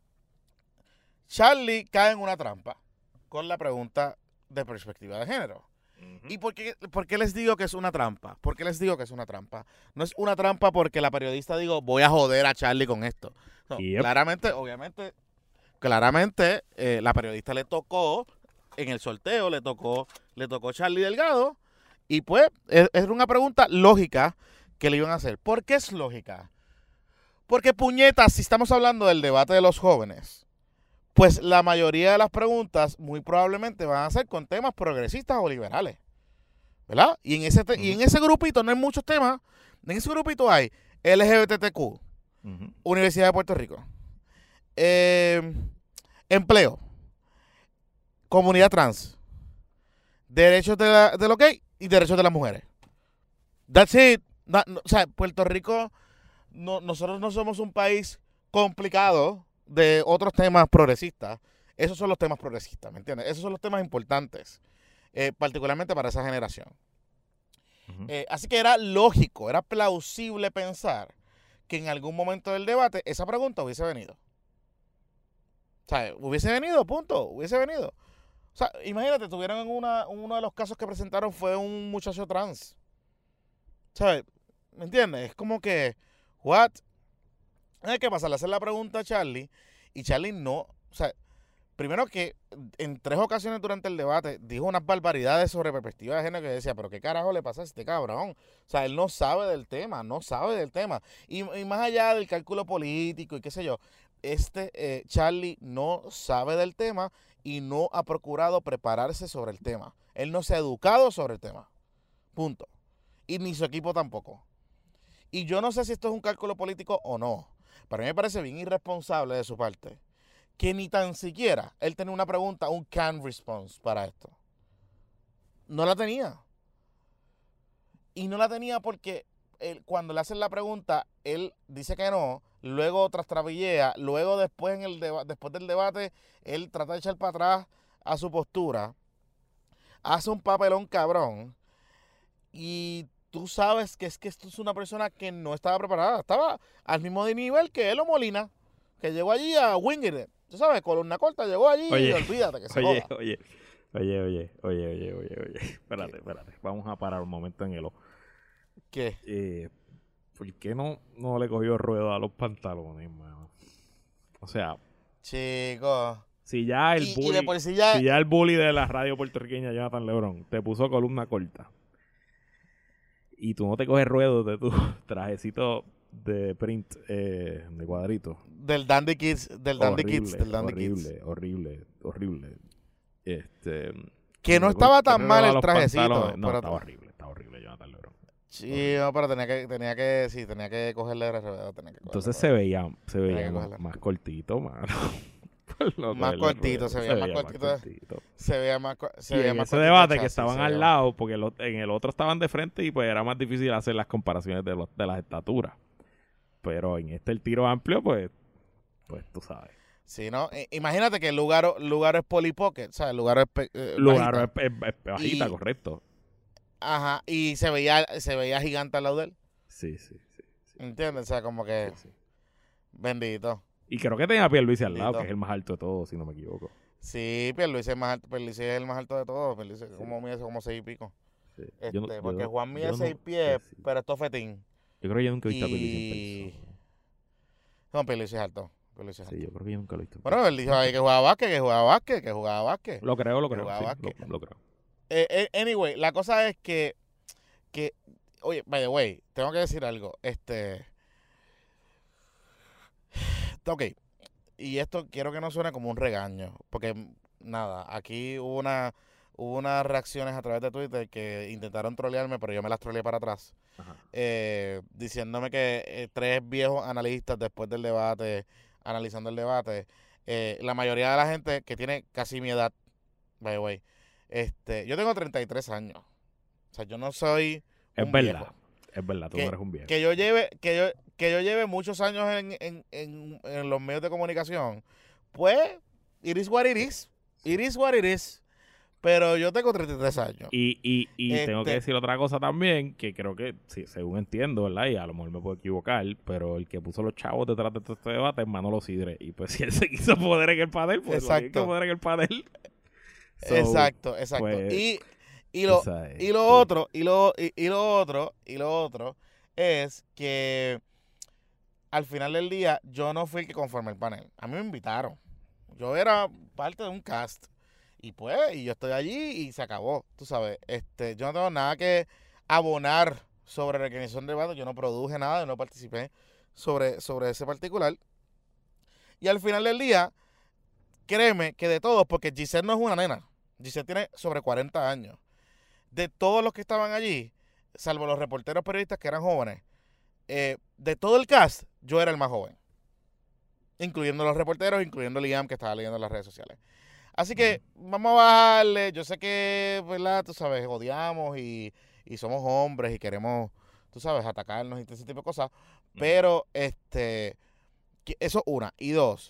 Speaker 1: Charlie cae en una trampa con la pregunta de perspectiva de género. Uh-huh. ¿Y por qué, por qué les digo que es una trampa? ¿Por qué les digo que es una trampa? No es una trampa porque la periodista digo, voy a joder a Charlie con esto. No, yep. Claramente, obviamente, claramente, eh, la periodista le tocó, en el sorteo le tocó, le tocó Charlie Delgado, y pues, es, es una pregunta lógica que le iban a hacer. ¿Por qué es lógica? Porque puñetas, si estamos hablando del debate de los jóvenes, pues la mayoría de las preguntas muy probablemente van a ser con temas progresistas o liberales, ¿verdad? Y en ese te- uh-huh. y en ese grupito no hay muchos temas. En ese grupito hay L G B T Q, uh-huh. Universidad de Puerto Rico, eh, empleo, comunidad trans, derechos de, la, de los gays y derechos de las mujeres. That's it. No, no, o sea, Puerto Rico, no, nosotros no somos un país complicado de otros temas progresistas. Esos son los temas progresistas, ¿me entiendes? Esos son los temas importantes, eh, particularmente para esa generación. Uh-huh. Eh, así que era lógico, era plausible pensar que en algún momento del debate esa pregunta hubiese venido. O sea, hubiese venido, punto, hubiese venido. O sea, imagínate, tuvieron en una, uno de los casos que presentaron fue un muchacho trans. ¿Sabes? ¿Me entiendes? Es como que, what? ¿Qué pasa? Le hacen la pregunta a Charlie y Charlie no, o sea, primero que en tres ocasiones durante el debate dijo unas barbaridades sobre perspectiva de género que decía, pero qué carajo le pasa a este cabrón. O sea, él no sabe del tema, no sabe del tema. Y, y más allá del cálculo político y qué sé yo, este eh, Charlie no sabe del tema y no ha procurado prepararse sobre el tema. Él no se ha educado sobre el tema. Punto. Y ni su equipo tampoco. Y yo no sé si esto es un cálculo político o no. Pero a mí me parece bien irresponsable de su parte que ni tan siquiera él tenía una pregunta, un can response para esto. No la tenía. Y no la tenía porque él, cuando le hacen la pregunta, él dice que no, luego trastrabillea, luego después, en el deba- después del debate, él trata de echar para atrás a su postura, hace un papelón cabrón, y tú sabes que es que esto es una persona que no estaba preparada, estaba al mismo nivel que él o Molina, que llegó allí a wing it. Tú sabes, columna corta, llegó allí
Speaker 2: Oye,
Speaker 1: y olvídate que se
Speaker 2: oye,
Speaker 1: joda.
Speaker 2: oye, oye, oye, oye, oye, oye, oye, espérate, ¿Qué? espérate, vamos a parar un momento en el o.
Speaker 1: ¿Qué?
Speaker 2: Eh, ¿Por qué no, no le cogió ruedo a los pantalones, mano? O sea,
Speaker 1: chicos.
Speaker 2: Si ya el
Speaker 1: y,
Speaker 2: bully,
Speaker 1: y de por sí ya...
Speaker 2: si ya el bully de la radio puertorriqueña, Jonathan Lebron, te puso columna corta y tú no te coges ruedo de tu trajecito de print eh, de cuadrito.
Speaker 1: Del Dandy Kids, del Dandy
Speaker 2: horrible,
Speaker 1: Kids, del Dandy
Speaker 2: horrible,
Speaker 1: Kids.
Speaker 2: Horrible, horrible, horrible. Este,
Speaker 1: que no estaba tan mal el trajecito.
Speaker 2: No,
Speaker 1: pero...
Speaker 2: está horrible, está horrible, Jonathan Lebron.
Speaker 1: Sí, no, pero tenía que, tenía que, sí, tenía que cogerle el revés, tenía que
Speaker 2: Entonces se veía, se veía más,
Speaker 1: más,
Speaker 2: más cortito, mano.
Speaker 1: más cortito, se veía, se veía más, más cortito, cortito. Se veía más, se
Speaker 2: y
Speaker 1: veía
Speaker 2: en
Speaker 1: más
Speaker 2: ese debate que estaban al lado, porque lo, en el otro estaban de frente y pues era más difícil hacer las comparaciones de, los, de las estaturas. Pero en este el tiro amplio, pues, pues tú sabes.
Speaker 1: Sí, ¿no? Eh, imagínate que el lugar, lugar es Polly Pocket, ¿sabes? El lugar es eh,
Speaker 2: lugar bajita. Es, es, es bajita, y, correcto.
Speaker 1: Ajá, y se veía, se veía gigante al lado de él.
Speaker 2: Sí, sí, sí. sí.
Speaker 1: ¿Entiendes? O sea, como que... Sí, sí. Bendito.
Speaker 2: Y creo que tenía a Pierluisi al lado, que es el más alto de todos, si no me equivoco.
Speaker 1: Sí, Pierluisi es, más alto, Pierluisi es el más alto de todos. Pierluisi sí. como mide como seis y pico. Sí. Este, yo no, porque yo, Juan mide seis no, pies, sí, sí. pero es tofetín.
Speaker 2: Yo creo que yo nunca he visto y... a Pierluisi en persona.
Speaker 1: No, Pierluisi es alto. Pierluisi es alto.
Speaker 2: Sí, yo creo que yo nunca lo he visto.
Speaker 1: Bueno, él dijo ahí que jugaba básquet, que jugaba básquet, que jugaba básquet.
Speaker 2: Lo creo, lo creo. Sí, lo, lo creo.
Speaker 1: Eh, eh, anyway, la cosa es que, que, oye, by the way, tengo que decir algo. Este... Ok, y esto quiero que no suene como un regaño, porque nada, aquí hubo una hubo unas reacciones a través de Twitter que intentaron trolearme, pero yo me las troleé para atrás, eh, diciéndome que eh, tres viejos analistas después del debate, analizando el debate, eh, la mayoría de la gente que tiene casi mi edad, by the way, este, yo tengo treinta y tres años, o sea, yo no soy un
Speaker 2: es verdad.
Speaker 1: viejo.
Speaker 2: Es verdad, tú
Speaker 1: que,
Speaker 2: no eres un viejo.
Speaker 1: Que yo lleve, que yo, que yo lleve muchos años en, en, en, en los medios de comunicación, pues, it is what it is. It is what it is. Pero yo tengo treinta y tres años.
Speaker 2: Y, y, y este, tengo que decir otra cosa también, que creo que, sí, según entiendo, ¿verdad? Y a lo mejor me puedo equivocar, pero el que puso los chavos detrás de este debate es Manolo Sidre. Y pues si él se quiso poder en el panel, pues
Speaker 1: exacto.
Speaker 2: lo quiso poder en el panel.
Speaker 1: So, exacto, exacto. Pues, y... Y lo, y lo otro, y lo, y, y lo otro, y lo otro es que al final del día yo no fui el que conformé el panel. A mí me invitaron. Yo era parte de un cast. Y pues, y yo estoy allí y se acabó. Tú sabes, este, yo no tengo nada que abonar sobre la organización de debate. Yo no produje nada, yo no participé sobre, sobre ese particular. Y al final del día, créeme que de todos, porque Giselle no es una nena. Giselle tiene sobre cuarenta años. De todos los que estaban allí, salvo los reporteros periodistas que eran jóvenes, eh, de todo el cast, yo era el más joven. Incluyendo los reporteros, incluyendo Liam, que estaba leyendo las redes sociales. Así que vamos a bajarle. Yo sé que, ¿verdad? Tú sabes, odiamos y, y somos hombres y queremos, tú sabes, atacarnos y ese tipo de cosas. Pero, este, eso una. Y dos,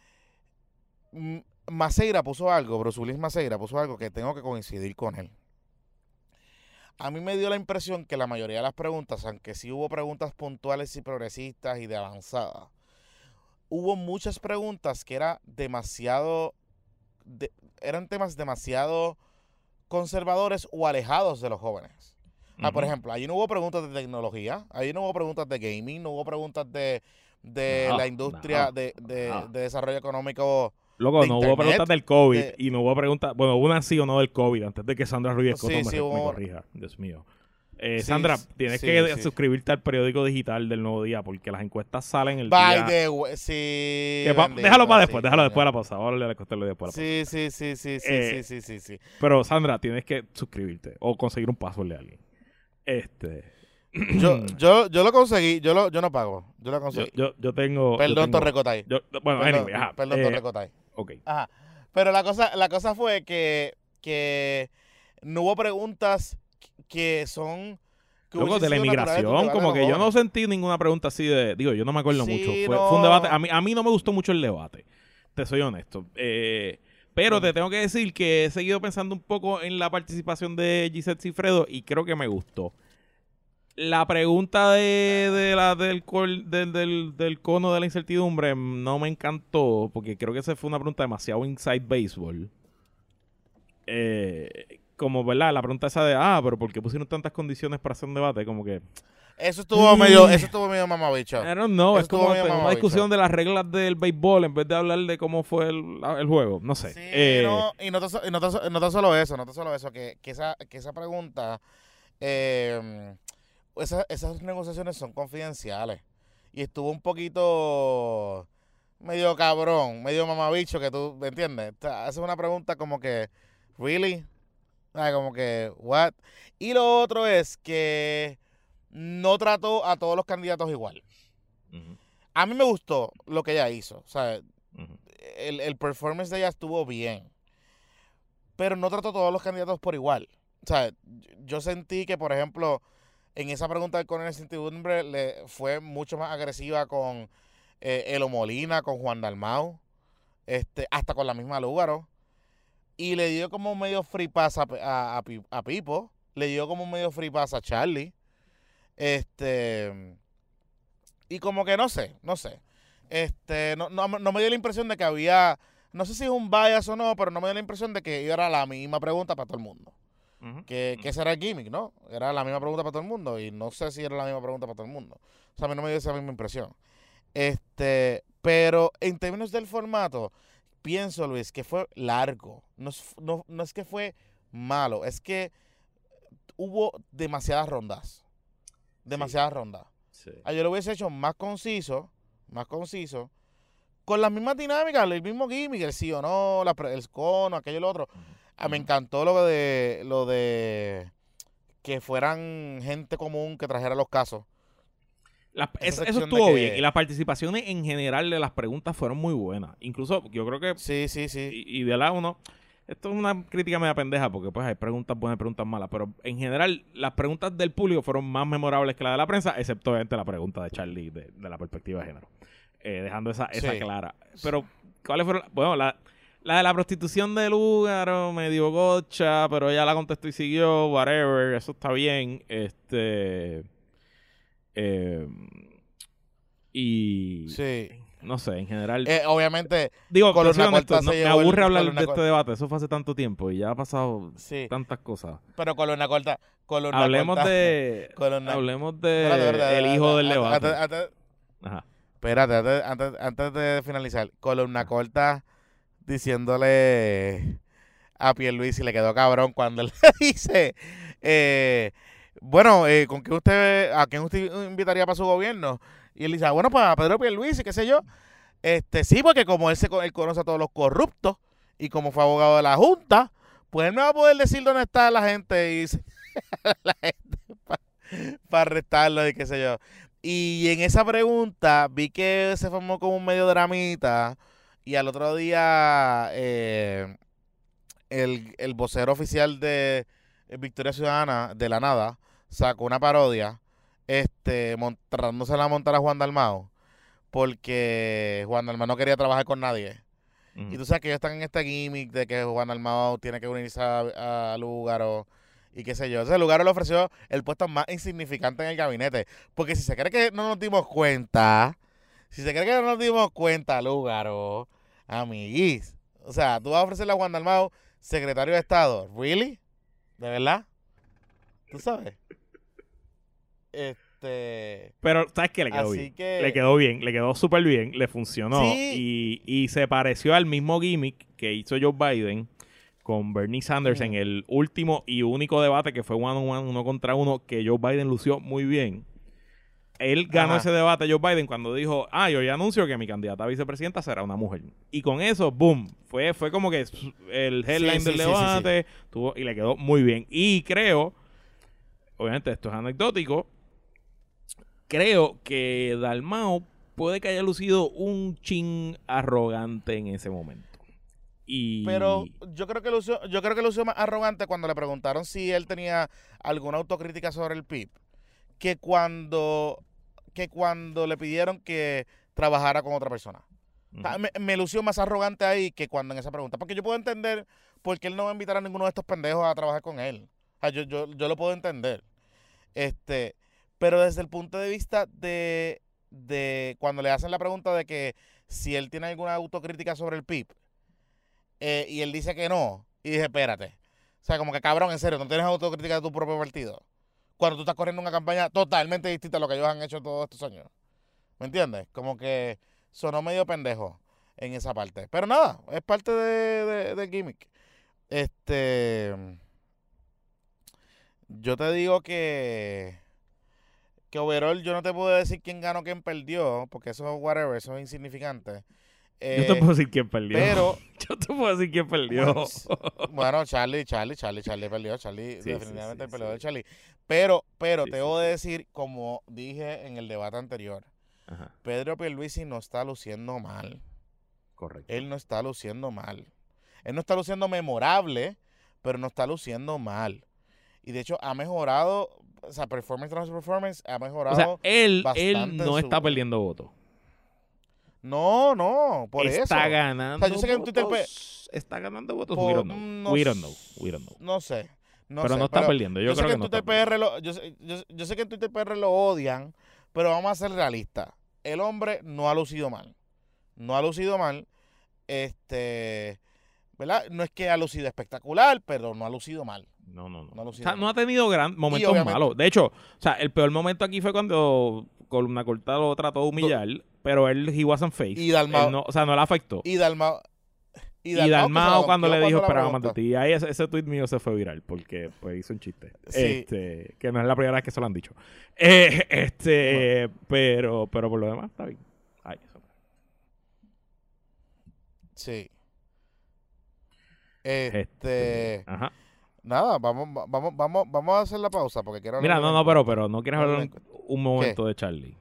Speaker 1: Maceira puso algo, Bruce Willis Maceira puso algo que tengo que coincidir con él. A mí me dio la impresión que la mayoría de las preguntas, aunque sí hubo preguntas puntuales y progresistas y de avanzada, hubo muchas preguntas que era demasiado, de, eran temas demasiado conservadores o alejados de los jóvenes. Ah, uh-huh. Por ejemplo, allí no hubo preguntas de tecnología, allí no hubo preguntas de gaming, no hubo preguntas de, de no, la industria no, de, de, no. de desarrollo económico.
Speaker 2: Loco,
Speaker 1: de
Speaker 2: no
Speaker 1: internet,
Speaker 2: hubo preguntas del COVID
Speaker 1: de,
Speaker 2: y no hubo preguntas, bueno, una sí o no del COVID, antes de que Sandra Ruiz Escoto sí, me,
Speaker 1: sí,
Speaker 2: me
Speaker 1: hubo...
Speaker 2: corrija, Dios mío. Eh,
Speaker 1: sí,
Speaker 2: Sandra, tienes
Speaker 1: sí,
Speaker 2: que
Speaker 1: sí.
Speaker 2: suscribirte al periódico digital del Nuevo Día porque las encuestas salen el
Speaker 1: By
Speaker 2: día...
Speaker 1: the way, sí,
Speaker 2: que pa...
Speaker 1: bendito,
Speaker 2: déjalo para después,
Speaker 1: sí,
Speaker 2: déjalo
Speaker 1: sí,
Speaker 2: después de la pausa. Vamos a hablar de costearlo después de la pausa.
Speaker 1: Sí, sí, sí, sí, sí,
Speaker 2: eh,
Speaker 1: sí, sí, sí, sí.
Speaker 2: Pero, Sandra, tienes que suscribirte o conseguir un password de alguien. Este...
Speaker 1: yo, yo, yo lo conseguí, yo lo, yo no pago, yo lo conseguí.
Speaker 2: Yo, yo, yo tengo...
Speaker 1: Perdón,
Speaker 2: yo tengo,
Speaker 1: Torrecotay.
Speaker 2: Yo, bueno,
Speaker 1: perdón,
Speaker 2: anyway, ajá.
Speaker 1: Perdón,
Speaker 2: eh,
Speaker 1: Torrecotay.
Speaker 2: Ok.
Speaker 1: Ajá. Pero la cosa, la cosa fue que, que no hubo preguntas que son... Que
Speaker 2: Luego de la inmigración, como que yo no sentí ninguna pregunta así de... Digo, yo no me acuerdo
Speaker 1: sí,
Speaker 2: mucho. Fue,
Speaker 1: no.
Speaker 2: fue un debate... A mí, a mí no me gustó mucho el debate. Te soy honesto. Eh, pero te tengo que decir que he seguido pensando un poco en la participación de Gisette Cifredo y creo que me gustó. La pregunta de, de la, del, del, del, del cono de la incertidumbre no me encantó porque creo que esa fue una pregunta demasiado inside baseball. Eh... Como, ¿verdad? La pregunta esa de, ah, pero ¿por qué pusieron tantas condiciones para hacer un debate? Como que...
Speaker 1: Eso estuvo mm, medio, eso estuvo medio mamabicho.
Speaker 2: I don't know, es como una discusión de las reglas del béisbol en vez de hablar de cómo fue el, el juego, no sé.
Speaker 1: Sí,
Speaker 2: eh,
Speaker 1: no, y no te, y no te, no te solo eso, no te solo eso, que, que, esa, que esa pregunta, eh, esa, esas negociaciones son confidenciales. Y estuvo un poquito medio cabrón, medio mamabicho, que tú, ¿me entiendes? Haces una pregunta como que, ¿really? Ah, como que, what? Y lo otro es que no trató a todos los candidatos igual. Uh-huh. A mí me gustó lo que ella hizo. O sea, uh-huh. el, el performance de ella estuvo bien. Pero no trató a todos los candidatos por igual. O sea, yo sentí que, por ejemplo, en esa pregunta del Coronel Incertidumbre le fue mucho más agresiva con eh, Elo Molina, con Juan Dalmau, este, hasta con la misma Lúgaro. Y le dio como medio free pass a, a, a, a Pipo. Le dio como medio free pass a Charlie. Este. Y como que no sé, no sé. Este, no, no, no me dio la impresión de que había. No sé si es un bias o no, pero no me dio la impresión de que era la misma pregunta para todo el mundo. Uh-huh. Que, que ese era el gimmick, ¿no? Era la misma pregunta para todo el mundo. Y no sé si era la misma pregunta para todo el mundo. O sea, a mí no me dio esa misma impresión. Este, pero en términos del formato. Pienso, Luis, que fue largo. No, no, no es que fue malo, es que hubo demasiadas rondas. Demasiadas sí. rondas. Sí. Yo lo hubiese hecho más conciso, más conciso, con las mismas dinámicas, el mismo gimmick, el sí o no, la, el cono, aquello y lo otro. Uh-huh. Ah, me encantó lo de, lo de que fueran gente común que trajera los casos.
Speaker 2: La, es, eso estuvo que... bien. Y las participaciones en general de las preguntas fueron muy buenas. Incluso yo creo que...
Speaker 1: Sí, sí, sí.
Speaker 2: Y, y de la uno... Esto es una crítica media pendeja porque pues hay preguntas buenas y preguntas malas. Pero en general las preguntas del público fueron más memorables que la de la prensa, excepto obviamente la pregunta de Charlie de, de la perspectiva de género. Eh, dejando esa, esa sí. clara. Pero, ¿cuáles fueron? Bueno, la, la de la prostitución de Lúgaro me dio gocha, pero ella la contestó y siguió, whatever, eso está bien. Este... Eh, y
Speaker 1: sí.
Speaker 2: no sé, en general
Speaker 1: eh, obviamente
Speaker 2: digo, honesto, no, me aburre el, hablar de este debate, eso fue hace tanto tiempo y ya ha pasado sí. tantas cosas.
Speaker 1: Pero columna corta, columna
Speaker 2: hablemos
Speaker 1: corta,
Speaker 2: de
Speaker 1: columna,
Speaker 2: hablemos de espérate, espérate, el hijo del debate.
Speaker 1: Antes, antes,
Speaker 2: Ajá.
Speaker 1: Espérate, antes, antes, antes de finalizar, columna Ajá. corta diciéndole a Pierluisi, le quedó cabrón cuando él le dice eh bueno, eh, ¿con quién usted, a quién usted invitaría para su gobierno? Y él dice, ah, bueno, para Pedro Pierluisi, qué sé yo. Este, sí, porque como él, se, él conoce a todos los corruptos y como fue abogado de la Junta, pues él me va a poder decir dónde está la gente y la gente para pa arrestarlo y qué sé yo. Y en esa pregunta vi que se formó como un medio dramita y al otro día eh, el, el vocero oficial de Victoria Ciudadana, de la nada, sacó una parodia este, tratándose la montar a Juan Dalmau porque Juan Dalmau no quería trabajar con nadie. Uh-huh. Y tú sabes que ellos están en este gimmick de que Juan Dalmau tiene que unirse a, a Lúgaro y qué sé yo. Entonces Lúgaro le ofreció el puesto más insignificante en el gabinete. Porque si se cree que no nos dimos cuenta, si se cree que no nos dimos cuenta, Lúgaro, amiguis, O sea, tú vas a ofrecerle a Juan Dalmau secretario de Estado. ¿Really? ¿De verdad? ¿Tú sabes? Este...
Speaker 2: Pero, ¿sabes qué? Le quedó
Speaker 1: Así
Speaker 2: bien.
Speaker 1: que...
Speaker 2: Le quedó bien, le quedó súper bien, le funcionó.
Speaker 1: Sí.
Speaker 2: Y, y se pareció al mismo gimmick que hizo Joe Biden con Bernie Sanders
Speaker 1: Ujú.
Speaker 2: en el último y único debate que fue one on one, uno contra uno, que Joe Biden lució muy bien. Él ganó
Speaker 1: Ajá.
Speaker 2: ese debate, Joe Biden, cuando dijo, ah, yo ya anuncio que mi candidata a vicepresidenta será una mujer. Y con eso, boom, fue, fue como que el headline
Speaker 1: Sí,
Speaker 2: del
Speaker 1: sí, sí, sí,
Speaker 2: debate,
Speaker 1: sí.
Speaker 2: tuvo, y le quedó muy bien. Y creo, obviamente esto es anecdótico, creo que Dalmau puede que haya lucido un chin arrogante en ese momento. Y...
Speaker 1: Pero yo creo que lució, yo creo que lució más arrogante cuando le preguntaron si él tenía alguna autocrítica sobre el P I B, que cuando, que cuando le pidieron que trabajara con otra persona. O sea,
Speaker 2: Ujú.
Speaker 1: me, me lució más arrogante ahí que cuando en esa pregunta. Porque yo puedo entender por qué él no va a invitar a ninguno de estos pendejos a trabajar con él. O sea, yo, yo, yo lo puedo entender. Este, pero desde el punto de vista de, de cuando le hacen la pregunta de que si él tiene alguna autocrítica sobre el P I B, eh, y él dice que no, y dije, espérate. O sea, como que cabrón, en serio, no tienes autocrítica de tu propio partido. Cuando tú estás corriendo una campaña totalmente distinta a lo que ellos han hecho todos estos años. ¿Me entiendes? Como que sonó medio pendejo en esa parte. Pero nada, es parte de, de, de gimmick. Este. Yo te digo que. Que overall yo no te puedo decir quién ganó, quién perdió, porque eso es whatever, eso es insignificante.
Speaker 2: Yo te
Speaker 1: Eh,
Speaker 2: puedo decir quién perdió.
Speaker 1: pero.
Speaker 2: Yo te puedo decir quién perdió.
Speaker 1: Bueno, s- bueno, Charlie, Charlie, Charlie, Charlie perdió. Charlie,
Speaker 2: Sí,
Speaker 1: definitivamente
Speaker 2: sí,
Speaker 1: el
Speaker 2: sí,
Speaker 1: peleador de
Speaker 2: sí.
Speaker 1: Charlie. Pero, pero
Speaker 2: Sí,
Speaker 1: te
Speaker 2: sí,
Speaker 1: debo
Speaker 2: sí.
Speaker 1: de decir, como dije en el debate anterior,
Speaker 2: Ajá,
Speaker 1: Pedro Pierluisi no está luciendo mal.
Speaker 2: correcto.
Speaker 1: Él no está luciendo mal. Él no está luciendo memorable, pero no está luciendo mal. Y de hecho ha mejorado, o sea, performance tras performance, ha
Speaker 2: O sea,
Speaker 1: mejorado
Speaker 2: él, él
Speaker 1: bastante en
Speaker 2: no
Speaker 1: su...
Speaker 2: está
Speaker 1: en-
Speaker 2: perdiendo votos.
Speaker 1: No, no, por
Speaker 2: Está
Speaker 1: eso. O
Speaker 2: ganando
Speaker 1: sea, yo sé que en Twitter... pe-
Speaker 2: votos. Está ganando votos. We
Speaker 1: po-
Speaker 2: don't know.
Speaker 1: no,
Speaker 2: We
Speaker 1: s-
Speaker 2: don't know. We don't know.
Speaker 1: no sé, no
Speaker 2: Pero
Speaker 1: sé.
Speaker 2: no está
Speaker 1: pero
Speaker 2: perdiendo. Yo,
Speaker 1: yo sé
Speaker 2: creo
Speaker 1: que
Speaker 2: que
Speaker 1: en
Speaker 2: no está
Speaker 1: Twitter P
Speaker 2: perdiendo.
Speaker 1: R lo, yo, sé- yo, yo sé que en Twitter P R lo odian, pero vamos a ser realistas. El hombre no ha lucido mal. No ha lucido mal. Este... ¿Verdad? No es que ha lucido espectacular, pero no ha lucido mal.
Speaker 2: No, no, no.
Speaker 1: No ha
Speaker 2: O
Speaker 1: lucido
Speaker 2: sea, no
Speaker 1: mal.
Speaker 2: ha tenido gran momentos
Speaker 1: obviamente-
Speaker 2: malos. De hecho, o sea, el peor momento aquí fue cuando Columna Corta lo trató de humillar, pero él, he wasn't faced.
Speaker 1: Y Dalmau-
Speaker 2: Él no, o sea, no le afectó.
Speaker 1: Y Dalmau...
Speaker 2: Y
Speaker 1: que se
Speaker 2: Dalmau
Speaker 1: la
Speaker 2: cuando le
Speaker 1: donkeó
Speaker 2: dijo,
Speaker 1: la
Speaker 2: esperaba
Speaker 1: pregunta.
Speaker 2: más de ti. Y ahí ese, ese tweet mío se fue viral porque pues hizo un chiste.
Speaker 1: Sí.
Speaker 2: Este, que no es la primera vez que se lo han dicho. Eh, este, pero, pero por lo demás está bien. Ay, eso.
Speaker 1: Sí.
Speaker 2: Este,
Speaker 1: Este...
Speaker 2: ajá.
Speaker 1: Nada, vamos, va- vamos, vamos, vamos a hacer la pausa porque quiero
Speaker 2: Mira,
Speaker 1: hablar
Speaker 2: no,
Speaker 1: de
Speaker 2: no, pero,
Speaker 1: encuesta.
Speaker 2: pero no quieres
Speaker 1: Hablar
Speaker 2: hablar
Speaker 1: de
Speaker 2: un,
Speaker 1: encuesta.
Speaker 2: un momento de Charlie.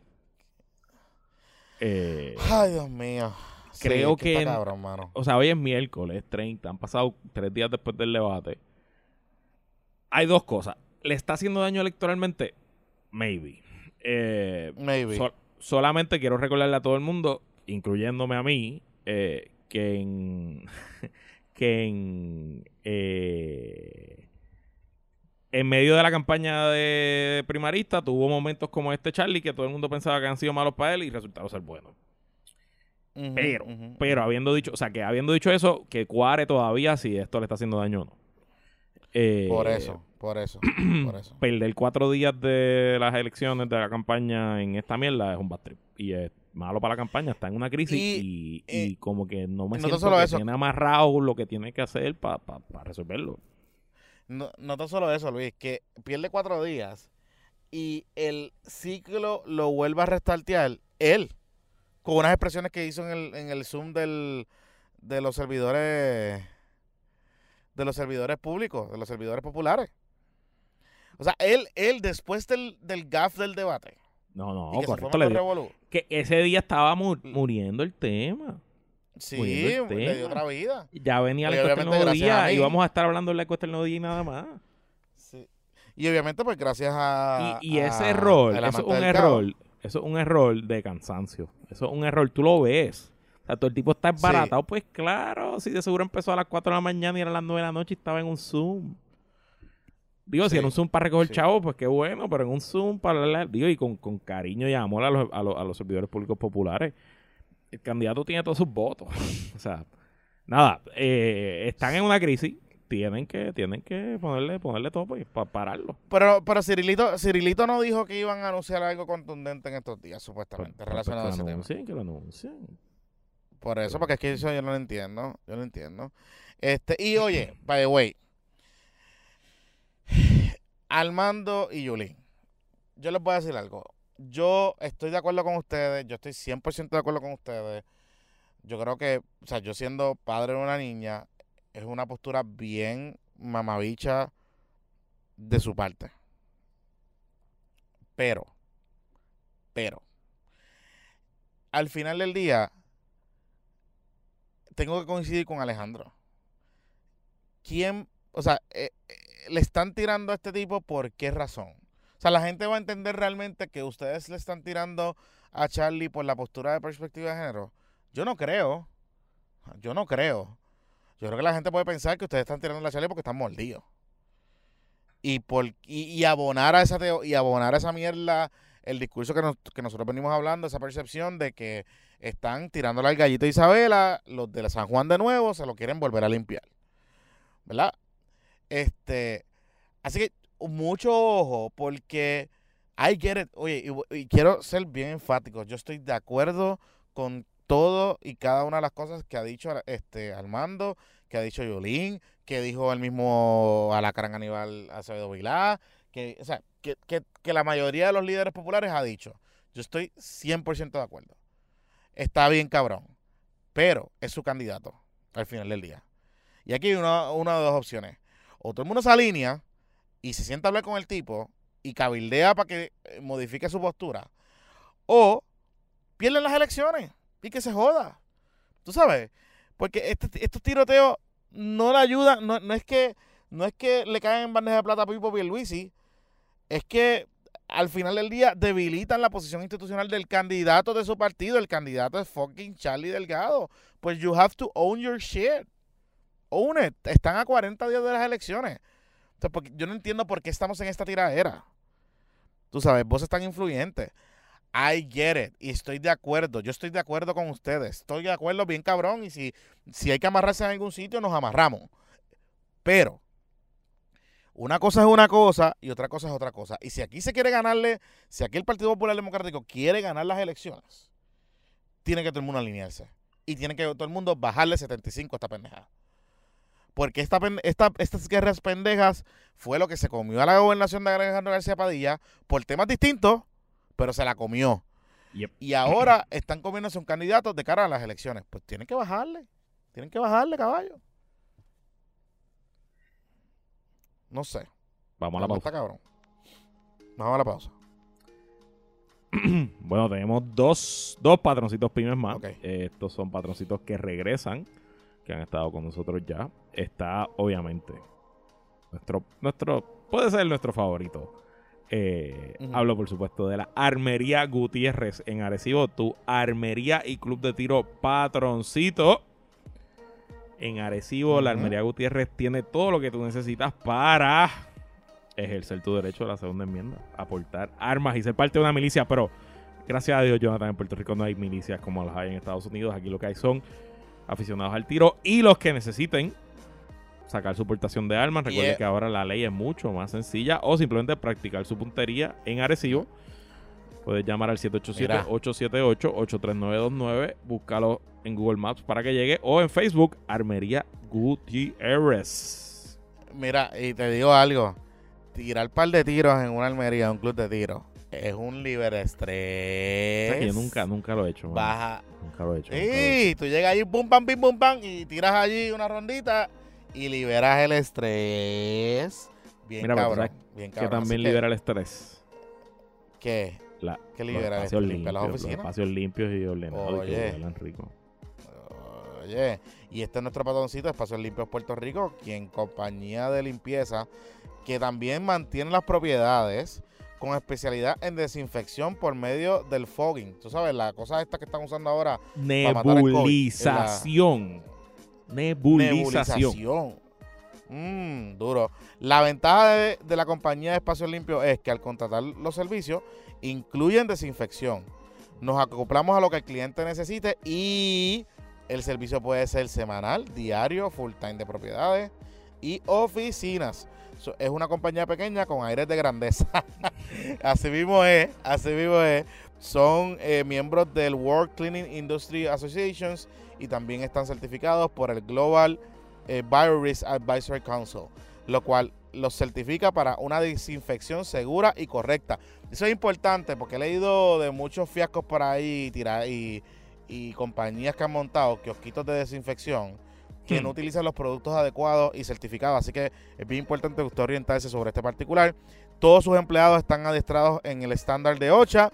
Speaker 2: Eh,
Speaker 1: Ay, Dios mío. Sí,
Speaker 2: creo
Speaker 1: es que,
Speaker 2: que-
Speaker 1: está cabrón, mano.
Speaker 2: o sea, hoy es miércoles treinta, han pasado tres días después del debate. Hay dos cosas. ¿Le está haciendo daño electoralmente? Maybe. Eh,
Speaker 1: Maybe.
Speaker 2: sol- solamente quiero recordarle a todo el mundo, incluyéndome a mí, eh, que en que en eh, en medio de la campaña de primarista tuvo momentos como este Charlie que todo el mundo pensaba que han sido malos para él y resultaron ser buenos.
Speaker 1: Ujú,
Speaker 2: Pero,
Speaker 1: ujú,
Speaker 2: pero
Speaker 1: ujú.
Speaker 2: habiendo dicho, o sea, que habiendo dicho eso, que cuare todavía si esto le está haciendo daño o no. Eh,
Speaker 1: Por eso, por eso, por eso.
Speaker 2: Perder cuatro días de las elecciones de la campaña en esta mierda es un bad trip. Y es malo para la campaña, está en una crisis y,
Speaker 1: Y-
Speaker 2: y
Speaker 1: y-
Speaker 2: como que no me
Speaker 1: y no tan
Speaker 2: siento
Speaker 1: solo
Speaker 2: que
Speaker 1: eso.
Speaker 2: tiene amarrado lo que tiene que hacer para pa, pa resolverlo.
Speaker 1: No, no tan solo eso, Luis, que pierde cuatro días y el ciclo lo vuelve a restartear él, con unas expresiones que hizo en el, en el Zoom del, de los servidores de los servidores públicos, de los servidores populares. O sea, él, él después del, del gaf del debate,
Speaker 2: No, no,
Speaker 1: y que se
Speaker 2: correcto.
Speaker 1: fue
Speaker 2: Le
Speaker 1: más
Speaker 2: dio-
Speaker 1: revolú,
Speaker 2: que ese día estaba mu- muriendo el tema.
Speaker 1: sí,
Speaker 2: muriendo el
Speaker 1: le dio
Speaker 2: tema.
Speaker 1: otra vida.
Speaker 2: Ya venía la
Speaker 1: Oye,
Speaker 2: encuesta del
Speaker 1: obviamente,
Speaker 2: nuevo
Speaker 1: gracias a
Speaker 2: día y
Speaker 1: mí.
Speaker 2: vamos a estar hablando de la encuesta del nuevo día y nada más.
Speaker 1: Sí. Y obviamente, pues gracias a.
Speaker 2: Y, y ese
Speaker 1: a-
Speaker 2: error,
Speaker 1: al
Speaker 2: eso es
Speaker 1: amante
Speaker 2: un
Speaker 1: del caos.
Speaker 2: error, eso es un error de cansancio. Eso es un error, tú lo ves. O sea, todo el tipo está embaratado, pues claro, si de seguro empezó a las cuatro de la mañana y era a las nueve de la noche y estaba en un Zoom. Digo, si
Speaker 1: Sí,
Speaker 2: era un Zoom para recoger
Speaker 1: sí.
Speaker 2: chavos, pues qué bueno, pero en un Zoom para hablar, digo, y con, con cariño y amor a los, a, los, a los servidores públicos populares. El candidato tiene todos sus votos. O sea, Nada, eh, están en una crisis. Tienen que, tienen que ponerle, ponerle tope y para pararlo.
Speaker 1: Pero, pero Cirilito, Cirilito no dijo que iban a anunciar algo contundente en estos días, supuestamente,
Speaker 2: Pues,
Speaker 1: relacionado a
Speaker 2: pues
Speaker 1: ese
Speaker 2: que lo
Speaker 1: tema.
Speaker 2: anuncien, que lo anuncien.
Speaker 1: Por eso, porque es que eso yo no lo entiendo. Yo no entiendo. Este, y oye, by the way, Armando y Yulín, yo les voy a decir algo. Yo estoy de acuerdo con ustedes, yo estoy cien por ciento de acuerdo con ustedes. Yo creo que, o sea, yo siendo padre de una niña, es una postura bien mamabicha de su parte. Pero, pero, al final del día, tengo que coincidir con Alejandro. ¿Quién, o sea, eh, eh, le están tirando a este tipo por qué razón? O sea, la gente va a entender realmente que ustedes le están tirando a Charlie por la postura de perspectiva de género. Yo no creo. Yo no creo. Yo creo que la gente puede pensar que ustedes están tirando a Charlie porque están mordidos. Y, por, y, y abonar a esa teo, y abonar a esa mierda el discurso que, nos, que nosotros venimos hablando, esa percepción de que están tirándole al gallito de Isabela, los de la San Juan de nuevo se lo quieren volver a limpiar. ¿Verdad? Este, así que mucho ojo, porque I get it. Oye, y, y quiero ser bien enfático. Yo estoy de acuerdo con todo y cada una de las cosas que ha dicho este Armando, que ha dicho Yulín, que dijo el mismo Alacrán Aníbal Acevedo Vilá, que, o sea, que, que, que la mayoría de los líderes populares ha dicho. Yo estoy cien por ciento de acuerdo. Está bien cabrón, pero es su candidato al final del día. Y aquí hay una, una de dos opciones. O todo el mundo se alinea y se sienta a hablar con el tipo y cabildea para que modifique su postura, o pierden las elecciones y que se joda. Tú sabes, porque este, estos tiroteos no le ayudan, no, no es que no es que le caen en bandeja de plata a Pipo Pierluisi, es que al final del día debilitan la posición institucional del candidato de su partido. El candidato es fucking Charlie Delgado. Pues you have to own your shit. Own it. Están a cuarenta días de las elecciones. Entonces, porque yo no entiendo por qué estamos en esta tiradera. Tú sabes, voces tan influyentes. I get it. Y estoy de acuerdo. Yo estoy de acuerdo con ustedes. Estoy de acuerdo bien cabrón. Y si, si hay que amarrarse en algún sitio, nos amarramos. Pero una cosa es una cosa y otra cosa es otra cosa. Y si aquí se quiere ganarle, si aquí el Partido Popular Democrático quiere ganar las elecciones, tiene que todo el mundo alinearse. Y tiene que todo el mundo bajarle setenta y cinco a esta pendejada. Porque esta, esta, estas guerras pendejas fue lo que se comió a la gobernación de Alejandro García Padilla por temas distintos, pero se la comió. Yep. Y ahora están comiéndose un candidato de cara a las elecciones. Pues tienen que bajarle. Tienen que bajarle, caballo. No sé.
Speaker 2: Vamos a la pausa.
Speaker 1: Está cabrón. Vamos a la pausa.
Speaker 2: Bueno, tenemos dos, dos patroncitos pymes más.
Speaker 1: Okay.
Speaker 2: Eh, estos son patroncitos que regresan, que han estado con nosotros ya. Está, obviamente, nuestro, nuestro puede ser nuestro favorito. Eh, uh-huh. Hablo, por supuesto, de la Armería Gutiérrez en Arecibo, tu armería y club de tiro patroncito. En Arecibo, uh-huh. La Armería Gutiérrez tiene todo lo que tú necesitas para ejercer tu derecho a la segunda enmienda, aportar armas y ser parte de una milicia. Pero, gracias a Dios, Jonathan, en Puerto Rico no hay milicias como las hay en Estados Unidos. Aquí lo que hay son aficionados al tiro y los que necesiten sacar su portación de armas. Recuerden yeah. que ahora la ley es mucho más sencilla, o simplemente practicar su puntería en Arecibo. Puedes llamar al siete ocho siete, ocho siete ocho, ocho tres nueve dos nueve, búscalo en Google Maps para que llegue, o en Facebook, Armería Gutiérrez.
Speaker 1: Mira, y te digo algo, tirar un par de tiros en una armería, un club de tiro, es un libre-estrés.
Speaker 2: O sea, yo nunca, nunca lo he hecho. Man.
Speaker 1: Baja.
Speaker 2: Nunca lo he hecho.
Speaker 1: Sí, lo he hecho. Tú llegas ahí, pum, pam, pim, pum, pam, y tiras allí una rondita y liberas el estrés. Bien
Speaker 2: Mira,
Speaker 1: cabrón. Bien
Speaker 2: cabrón. Que también libera el estrés.
Speaker 1: ¿Qué?
Speaker 2: La,
Speaker 1: ¿Qué libera?
Speaker 2: Los espacios,
Speaker 1: el
Speaker 2: limpios,
Speaker 1: las
Speaker 2: los espacios limpios y ordenados.
Speaker 1: Oye.
Speaker 2: Que huelan rico.
Speaker 1: Oye, y este es nuestro patroncito, Espacios Limpios Puerto Rico, quien compañía de limpieza que también mantiene las propiedades con especialidad en desinfección por medio del fogging. Tú sabes, la cosa esta que están usando ahora.
Speaker 2: Nebulización. La... Nebulización.
Speaker 1: Nebulización. Mmm, duro. La ventaja de, de la compañía de Espacios Limpios es que al contratar los servicios incluyen desinfección. Nos acoplamos a lo que el cliente necesite y El servicio puede ser semanal, diario, full time de propiedades y oficinas. So, es una compañía pequeña con aires de grandeza. Así mismo es, así mismo es. Son eh, miembros del World Cleaning Industry Associations y también están certificados por el Global eh, Biorisk Advisory Council, lo cual los certifica para una desinfección segura y correcta. Eso es importante porque he leído de muchos fiascos por ahí tira, y, y compañías que han montado kiosquitos de desinfección que hmm. no utilizan los productos adecuados y certificados. Así que es bien importante que usted orientarse sobre este particular. Todos sus empleados están adestrados en el estándar de OSHA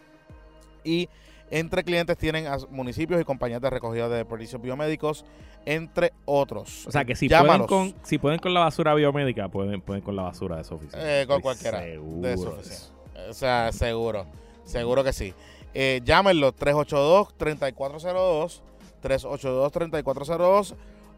Speaker 1: y entre clientes tienen a municipios y compañías de recogida de desperdicios biomédicos, entre otros.
Speaker 2: O sea que si pueden, con, si pueden con la basura biomédica, pueden, pueden con la basura de su oficina.
Speaker 1: Eh, con Estoy cualquiera de su oficina. O sea, seguro, seguro que sí. Eh, llámenlo tres ocho dos, tres cuatro cero dos, tres ocho dos, tres cuatro cero dos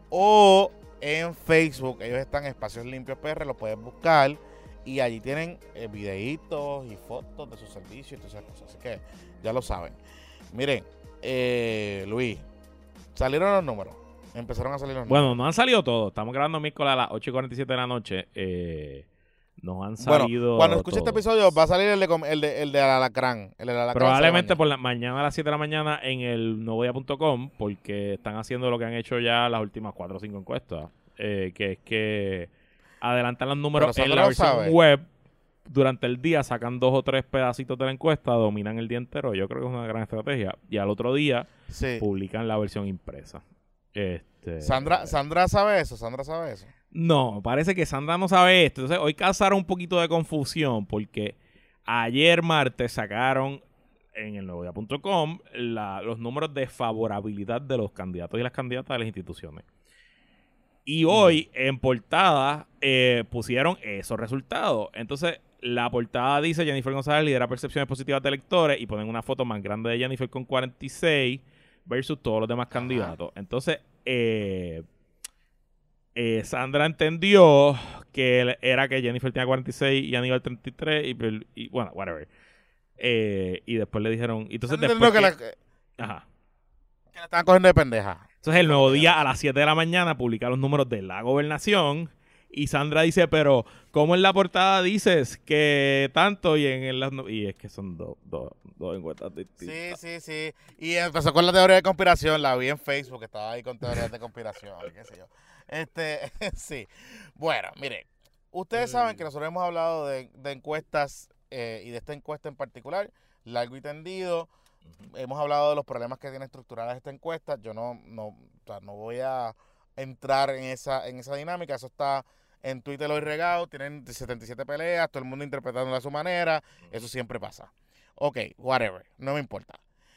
Speaker 1: o en Facebook. Ellos están en Espacios Limpios P R, lo pueden buscar y allí tienen eh, videitos y fotos de sus servicios y todas esas cosas. Así que ya lo saben. Miren, eh, Luis, salieron los números. Empezaron a salir los números.
Speaker 2: Bueno, no han salido todos. Estamos grabando miércoles a las ocho y cuarenta y siete de la noche. Eh, nos han salido.
Speaker 1: Bueno, cuando escuche
Speaker 2: todos.
Speaker 1: Este episodio va a salir el de, el de, el de Alacrán. El de Alacrán
Speaker 2: Probablemente por la mañana a las siete de la mañana en el nuevo día punto com, porque están haciendo lo que han hecho ya las últimas cuatro o cinco encuestas. Eh, que es que adelantan los números en la versión sabe. web. Durante el día sacan dos o tres pedacitos de la encuesta, dominan el día entero. Yo creo que es una gran estrategia. Y al otro día sí. publican la versión impresa. Este,
Speaker 1: Sandra, Sandra sabe eso, Sandra sabe eso.
Speaker 2: No, parece que Sandra no sabe esto. Entonces, hoy causaron un poquito de confusión porque ayer martes sacaron en el nuevo día punto com los números de favorabilidad de los candidatos y las candidatas de las instituciones. Y hoy, mm. en portada, eh, pusieron esos resultados. Entonces, la portada dice Jennifer González lidera percepciones positivas de electores y ponen una foto más grande de Jennifer con cuarenta y seis versus todos los demás candidatos. Entonces, eh, eh, Sandra entendió que era que Jennifer tenía cuarenta y seis y Aníbal treinta y tres y, y bueno, whatever. Eh, y después le dijeron... Entonces después que,
Speaker 1: que la,
Speaker 2: ajá.
Speaker 1: que la estaban cogiendo de pendeja.
Speaker 2: Entonces el nuevo día a las siete de la mañana publica los números de la gobernación y Sandra dice, pero ¿cómo en la portada dices que tanto y en las no y es que son dos dos dos encuestas distintas?
Speaker 1: Sí, sí, sí. Y empezó con la teoría de conspiración, la vi en Facebook, estaba ahí con teorías de conspiración, qué sé yo. Este, sí. Bueno, mire, ustedes saben que nosotros hemos hablado de, de encuestas eh, y de esta encuesta en particular, largo y tendido. Hemos hablado de los problemas que tiene estructuradas esta encuesta. Yo no, no, o sea, no voy a entrar en esa, en esa dinámica. Eso está en Twitter hoy regado. Tienen setenta y siete peleas, todo el mundo interpretándola a su manera. Eso siempre pasa. Ok, whatever, no me importa.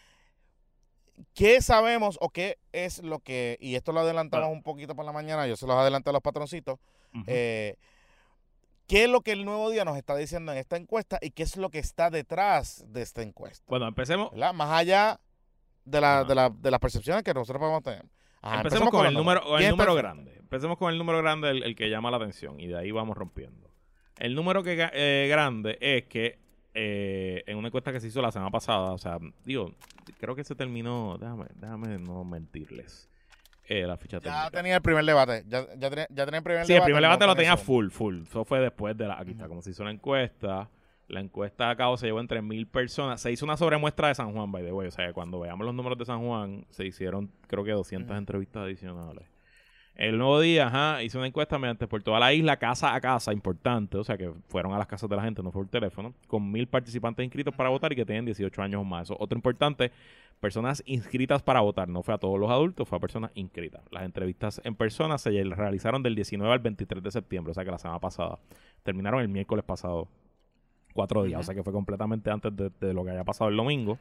Speaker 1: ¿Qué sabemos o qué es lo que, y esto lo adelantamos un poquito por la mañana, yo se los adelanté a los patroncitos, uh-huh. eh, ¿qué es lo que el Nuevo Día nos está diciendo en esta encuesta y qué es lo que está detrás de esta encuesta?
Speaker 2: Bueno, empecemos.
Speaker 1: ¿Verdad? Más allá de, la, de, la, de las percepciones que nosotros podemos tener.
Speaker 2: Ajá, empecemos, empecemos con, con el número, con el número grande. Empecemos con el número grande, el, el que llama la atención, y de ahí vamos rompiendo. El número que eh, grande es que eh, en una encuesta que se hizo la semana pasada, o sea, digo, creo que se terminó, déjame, déjame no mentirles. Eh, la ficha
Speaker 1: ya
Speaker 2: técnica.
Speaker 1: tenía el primer debate. Ya, ya, tenía, ya tenía el primer
Speaker 2: sí,
Speaker 1: debate.
Speaker 2: Sí, el primer debate
Speaker 1: no
Speaker 2: lo tenía
Speaker 1: eso.
Speaker 2: full, full. Eso fue después de la... Aquí está, como se hizo la encuesta. La encuesta a cabo se llevó entre mil personas. Se hizo una sobremuestra de San Juan, by the way. O sea, cuando veamos los números de San Juan, se hicieron, creo que doscientas uh-huh. entrevistas adicionales. El Nuevo Día, ajá, hizo una encuesta mediante por toda la isla, casa a casa, importante. O sea, que fueron a las casas de la gente, no fue por teléfono. Con mil participantes inscritos para votar y que tienen dieciocho años o más. Eso, otro importante... Personas inscritas para votar, no fue a todos los adultos, fue a personas inscritas. Las entrevistas en persona se realizaron del diecinueve al veintitrés de septiembre, o sea que la semana pasada. Terminaron el miércoles pasado, cuatro días, uh-huh. o sea que fue completamente antes de, de lo que haya pasado el domingo.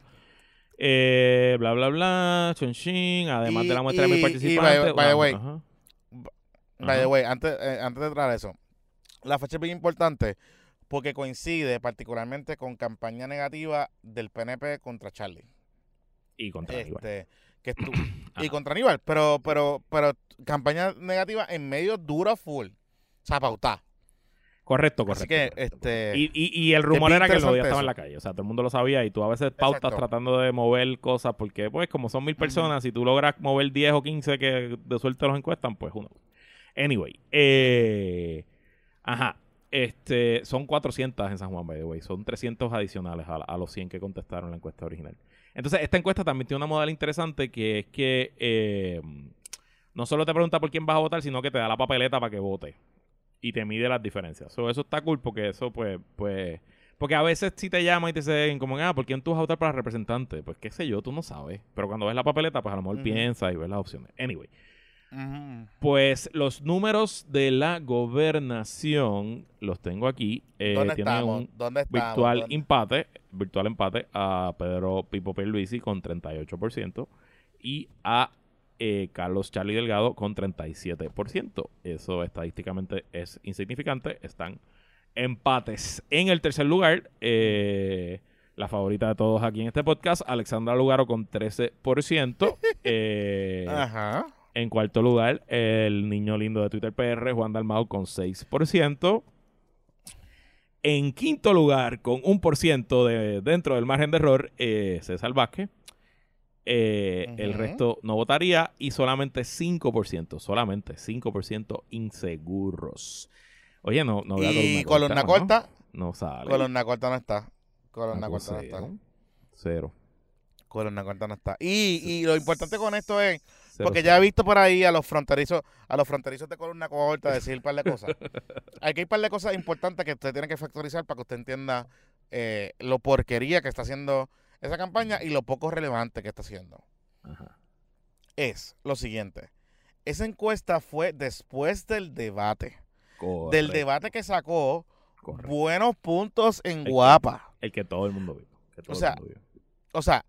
Speaker 2: Eh, bla, bla, bla, chonchín, además y, de la muestra y, de mil participantes.
Speaker 1: Y by, by the way, uh-huh. by the way, antes, eh, antes de entrar a eso, la fecha es bien importante porque coincide particularmente con campaña negativa del P N P contra Charlie.
Speaker 2: Y contra Aníbal.
Speaker 1: Este, que estu- y contra Aníbal, pero, pero, pero campaña negativa en medio dura full. O sea, pautada.
Speaker 2: Correcto, correcto.
Speaker 1: Así que,
Speaker 2: correcto.
Speaker 1: este...
Speaker 2: Y, y, y el rumor era que el Nodía estaba
Speaker 1: eso.
Speaker 2: en la calle. O sea, todo el mundo lo sabía y tú a veces pautas
Speaker 1: Exacto.
Speaker 2: tratando de mover cosas porque, pues, como son mil personas, uh-huh. si tú logras mover diez o quince que de suerte los encuestan, pues uno. Anyway. Eh, ajá. Este, son cuatrocientas en San Juan, by the way. Son trescientos adicionales a, a los cien que contestaron la encuesta original. Entonces, esta encuesta también tiene una modalidad interesante que es que eh, no solo te pregunta por quién vas a votar, sino que te da la papeleta para que vote. Y te mide las diferencias. So, eso está cool porque eso, pues, pues... Porque a veces si te llaman y te dicen como, ah, ¿por quién tú vas a votar para representante? Pues qué sé yo, tú no sabes. Pero cuando ves la papeleta, pues a lo mejor uh-huh. piensas y ves las opciones. Anyway. Uh-huh. Pues los números de la gobernación los tengo aquí. Eh,
Speaker 1: ¿Dónde
Speaker 2: tiene
Speaker 1: estamos?
Speaker 2: un
Speaker 1: ¿Dónde estamos?
Speaker 2: virtual
Speaker 1: ¿Dónde?
Speaker 2: empate. Virtual empate a Pedro Pipo Pierluisi con treinta y ocho por ciento. Y a... Eh, Carlos Charlie Delgado con treinta y siete por ciento. Eso estadísticamente es insignificante. Están empates. En el tercer lugar, eh, la favorita de todos aquí en este podcast, Alexandra Lugaro con trece por ciento. eh,
Speaker 1: Ajá.
Speaker 2: En cuarto lugar, el niño lindo de Twitter P R, Juan Dalmau con seis por ciento. En quinto lugar, con un por ciento de, dentro del margen de error, eh, César Vázquez. Eh, uh-huh. El resto no votaría y solamente cinco por ciento, solamente cinco por ciento inseguros. Oye, no, no veo
Speaker 1: ¿Y
Speaker 2: columna
Speaker 1: columna corta?
Speaker 2: No, no sale.
Speaker 1: Columna corta no está. Columna corta no está.
Speaker 2: Cero.
Speaker 1: Columna corta no está. Y, y lo importante con esto es, cero, porque cero. Ya he visto por ahí a los fronterizos, a los fronterizos de columna corta decir un par de cosas. Aquí hay un par de cosas importantes que usted tiene que factorizar para que usted entienda eh, lo porquería que está haciendo esa campaña y lo poco relevante que está haciendo. Ajá. Es lo siguiente. Esa encuesta fue después del debate. Correcto. Del debate que sacó Correcto. Buenos puntos en
Speaker 2: el
Speaker 1: Guapa.
Speaker 2: Que, el que todo el mundo vio. Que todo
Speaker 1: o sea,
Speaker 2: el mundo vio.
Speaker 1: o sea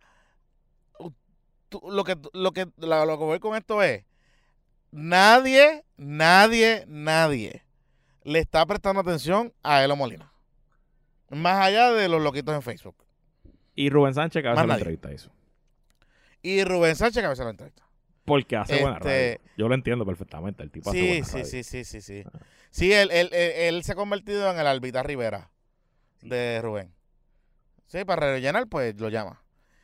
Speaker 1: tú, lo, que, lo, que, lo, lo que voy con esto es nadie, nadie, nadie le está prestando atención a Elo Molina. Más allá de los loquitos en Facebook.
Speaker 2: Y Rubén Sánchez que a veces la entrevista eso.
Speaker 1: Y Rubén Sánchez que a veces la entrevista.
Speaker 2: Porque hace este, buena radio. Yo lo entiendo perfectamente. El tipo
Speaker 1: sí,
Speaker 2: hace buena
Speaker 1: sí,
Speaker 2: radio.
Speaker 1: Sí, sí, sí, sí. Ah. Sí, él, él, él, él se ha convertido en el Albita Rivera sí. de Rubén. Sí, para rellenar, pues lo llama.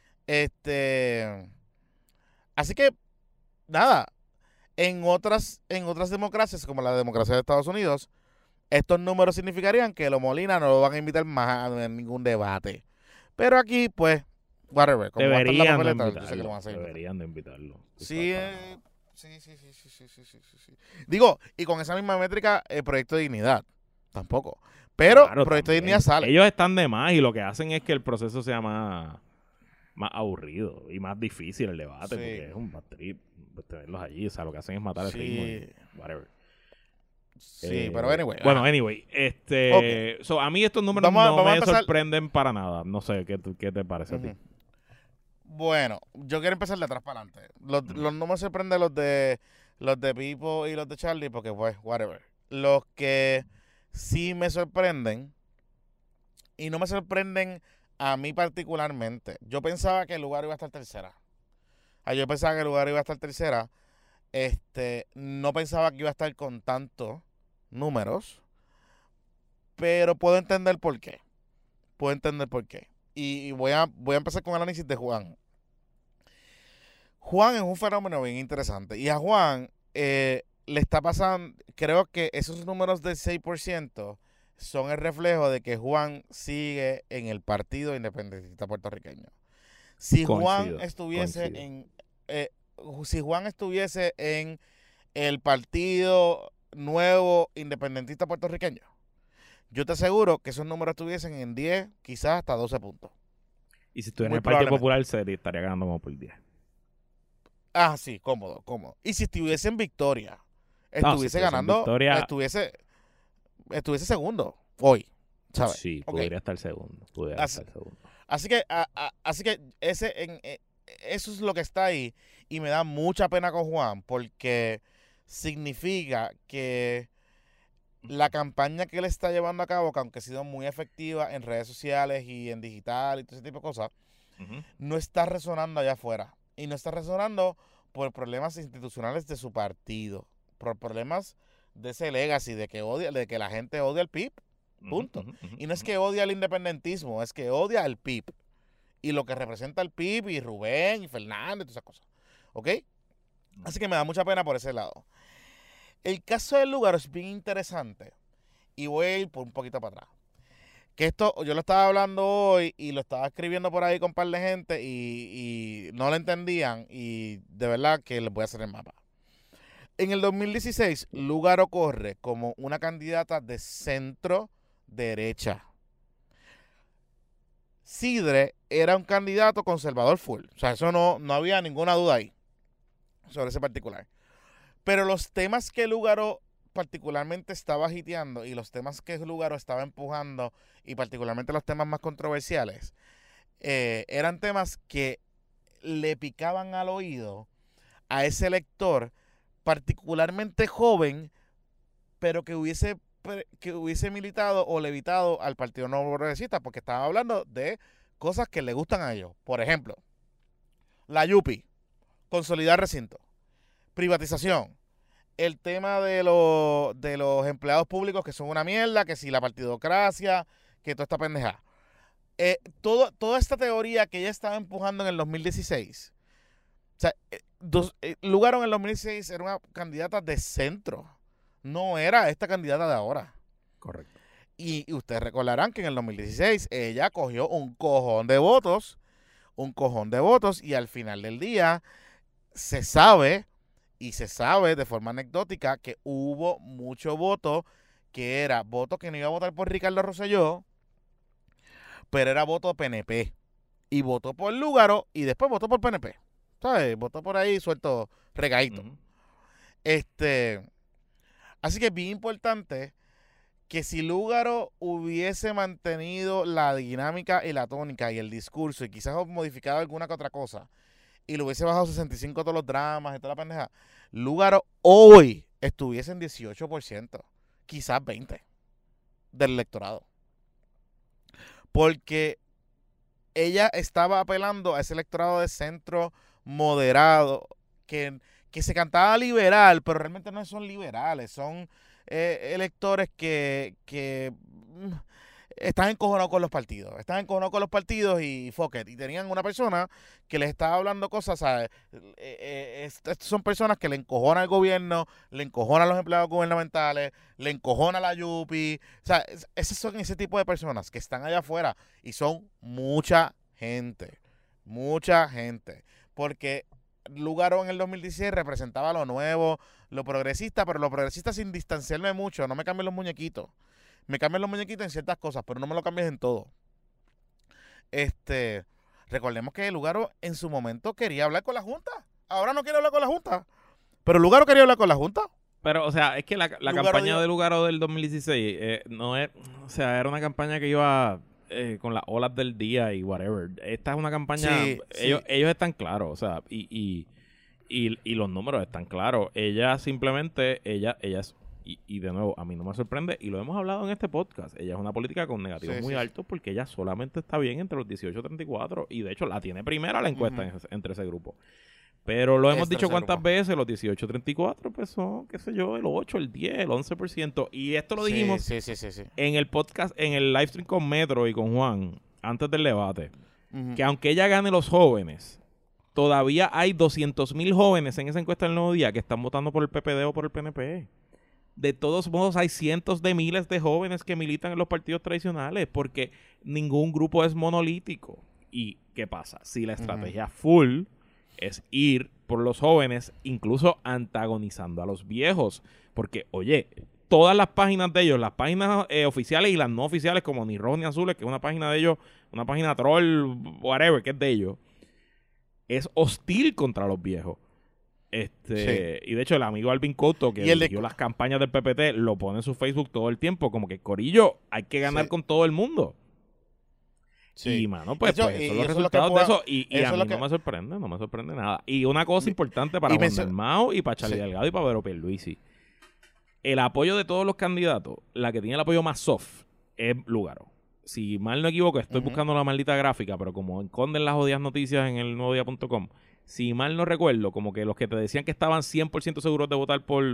Speaker 1: Este... Así que, nada. En otras, en otras democracias, como la democracia de Estados Unidos, estos números significarían que Elo Molina no lo van a invitar más a ningún debate. Pero aquí, pues, whatever. Como
Speaker 2: deberían,
Speaker 1: va a estar la
Speaker 2: papeleta,
Speaker 1: de yo sé que lo van a hacer.
Speaker 2: Deberían de invitarlo.
Speaker 1: Sí, eh, sí, sí, sí, sí, sí, sí, sí, sí. Digo, y con esa misma métrica, el Proyecto de Dignidad. Tampoco. Pero
Speaker 2: claro,
Speaker 1: Proyecto
Speaker 2: también.
Speaker 1: de Dignidad sale.
Speaker 2: Ellos están de más y lo que hacen es que el proceso sea más, más aburrido y más difícil el debate. Sí. Porque es un bad trip tenerlos allí. O sea, lo que hacen es matar el sí. ritmo y whatever.
Speaker 1: Sí, eh, pero anyway.
Speaker 2: Bueno, ajá. anyway, este, okay. so, a mí estos números vamos, no vamos me sorprenden para nada. No sé, ¿qué, qué te parece uh-huh. a ti?
Speaker 1: Bueno, yo quiero empezar de atrás para adelante. Los, uh-huh. los no me sorprenden los de los de Pipo y los de Charlie porque pues, whatever. Los que sí me sorprenden y no me sorprenden a mí particularmente. Yo pensaba que el lugar iba a estar tercera. Ah, yo pensaba que el lugar iba a estar tercera. Este, no pensaba que iba a estar con tantos números, pero puedo entender por qué. Puedo entender por qué. Y, y voy a voy a empezar con el análisis de Juan. Juan es un fenómeno bien interesante. Y a Juan eh, le está pasando, creo que esos números del seis por ciento son el reflejo de que Juan sigue en el Partido Independentista Puertorriqueño. Si coincido, Juan estuviese coincido. en... Eh, si Juan estuviese en el Partido Nuevo Independentista Puertorriqueño, yo te aseguro que esos números estuviesen en diez, quizás hasta doce puntos.
Speaker 2: Y si estuviera en el Partido Popular, se estaría ganando como por diez.
Speaker 1: Ah, sí, cómodo, cómodo. Y si estuviese en Victoria, estuviese no, si ganando, Victoria, estuviese, estuviese segundo hoy, ¿sabes?
Speaker 2: Sí, okay. podría estar segundo. Podría así, estar segundo.
Speaker 1: Así que, a, a, así que ese, en, eh, eso es lo que está ahí. Y me da mucha pena con Juan porque significa que la campaña que él está llevando a cabo, que aunque ha sido muy efectiva en redes sociales y en digital y todo ese tipo de cosas, uh-huh. no está resonando allá afuera. Y no está resonando por problemas institucionales de su partido, por problemas de ese legacy de que odia, de que la gente odia al P I B, punto.
Speaker 2: Uh-huh, uh-huh,
Speaker 1: y no es que odia al independentismo, es que odia al P I B y lo que representa al P I B y Rubén y Fernández y todas esas cosas, ¿ok? Uh-huh. Así que me da mucha pena por ese lado. El caso del Lúgaro es bien interesante y voy a ir por un poquito para atrás. Que esto, yo lo estaba hablando hoy y lo estaba escribiendo por ahí con un par de gente y, y no lo entendían y de verdad que les voy a hacer el mapa. En el dos mil dieciséis, Lúgaro corre como una candidata de centro derecha. Sidre era un candidato conservador full. O sea, eso no, no había ninguna duda ahí sobre ese particular. Pero los temas que Lúgaro particularmente estaba agiteando y los temas que Lúgaro estaba empujando y particularmente los temas más controversiales eh, eran temas que le picaban al oído a ese elector particularmente joven, pero que hubiese que hubiese militado o levitado al Partido Nuevo Progresista, porque estaba hablando de cosas que le gustan a ellos. Por ejemplo, la Yupi, consolidar recinto, privatización, el tema de, lo, de los empleados públicos que son una mierda, que si la partidocracia, que toda esta pendejada. Eh, todo, toda esta teoría que ella estaba empujando en el dos mil dieciséis, o sea, eh, dos, eh, Lúgaro en el dos mil dieciséis era una candidata de centro, no era esta candidata de ahora.
Speaker 2: Correcto.
Speaker 1: Y, y ustedes recordarán que en el dos mil dieciséis ella cogió un cojón de votos, un cojón de votos, y al final del día se sabe... Y se sabe de forma anecdótica que hubo mucho voto que era voto que no iba a votar por Ricardo Rosselló, pero era voto P N P. Y votó por Lúgaro y después votó por P N P. ¿Sabes? Votó por ahí suelto regadito. Uh-huh. Este, así que es bien importante que si Lúgaro hubiese mantenido la dinámica y la tónica y el discurso y quizás modificado alguna que otra cosa, y lo hubiese bajado sesenta y cinco todos los dramas y toda la pendeja, Lúgaro hoy estuviese en dieciocho por ciento, quizás veinte por ciento del electorado. Porque ella estaba apelando a ese electorado de centro moderado, que, que se cantaba liberal, pero realmente no son liberales, son eh, electores que... que mm, están encojonados con los partidos, están encojonados con los partidos y fuck it. Y tenían una persona que les estaba hablando cosas, ¿sabes? Eh, eh, estas son personas que le encojonan al gobierno, le encojonan a los empleados gubernamentales, le encojona a la Yupi. O sea, es, esos son ese tipo de personas que están allá afuera y son mucha gente, mucha gente. Porque Lúgaro en el dos mil dieciséis representaba lo nuevo, lo progresista, pero lo progresista sin distanciarme mucho, no me cambien los muñequitos. Me cambian los muñequitos en ciertas cosas, pero no me lo cambies en todo. Este, recordemos que Lúgaro en su momento quería hablar con la Junta. Ahora no quiere hablar con la Junta. Pero Lúgaro quería hablar con la Junta.
Speaker 2: Pero, o sea, es que la, la campaña dijo, de Lúgaro del dos mil dieciséis eh, no es, o sea, era una campaña que iba eh, con las olas del día y whatever. Esta es una campaña, sí, ellos, sí. ellos están claros, o sea, y, y, y, y los números están claros. Ella simplemente, ella, ella es Y, y de nuevo, a mí no me sorprende, y lo hemos hablado en este podcast, ella es una política con negativos sí, muy sí. altos porque ella solamente está bien entre los dieciocho y treinta y cuatro, y de hecho la tiene primera la encuesta uh-huh. en ese, entre ese grupo. Pero lo hemos este dicho cuántas grupo. veces, los dieciocho treinta y cuatro pues son, qué sé yo, el ocho, el diez, el once por ciento. Y esto lo dijimos
Speaker 1: sí, sí, sí, sí, sí.
Speaker 2: en el podcast, en el live stream con Metro y con Juan, antes del debate, uh-huh. que aunque ella gane los jóvenes, todavía hay doscientos mil jóvenes en esa encuesta del Nuevo Día que están votando por el P P D o por el P N P. De todos modos, hay cientos de miles de jóvenes que militan en los partidos tradicionales porque ningún grupo es monolítico. ¿Y qué pasa? Si la estrategia uh-huh. full es ir por los jóvenes, incluso antagonizando a los viejos. Porque, oye, todas las páginas de ellos, las páginas eh, oficiales y las no oficiales, como Ni Rojos Ni Azules, que es una página de ellos, una página troll, whatever, que es de ellos, es hostil contra los viejos. Este, sí. Y de hecho el amigo Alvin Couto, que dirigió de... las campañas del P P T, lo pone en su Facebook todo el tiempo, como que corillo, hay que ganar sí. con todo el mundo. Sí. Y mano, pues, eso, pues eso, y, los eso resultados pueda, de eso, y, y eso a mí que... no me sorprende, no me sorprende nada. Y una cosa mi, importante para Juan Dalmau y para Charlie sí. Delgado y para Vero Pierluisi, el apoyo de todos los candidatos, la que tiene el apoyo más soft es Lúgaro. Si mal no equivoco, estoy uh-huh. buscando la maldita gráfica, pero como esconden las jodidas noticias en el nuevo día punto com, si mal no recuerdo, como que los que te decían que estaban cien por ciento seguros de votar por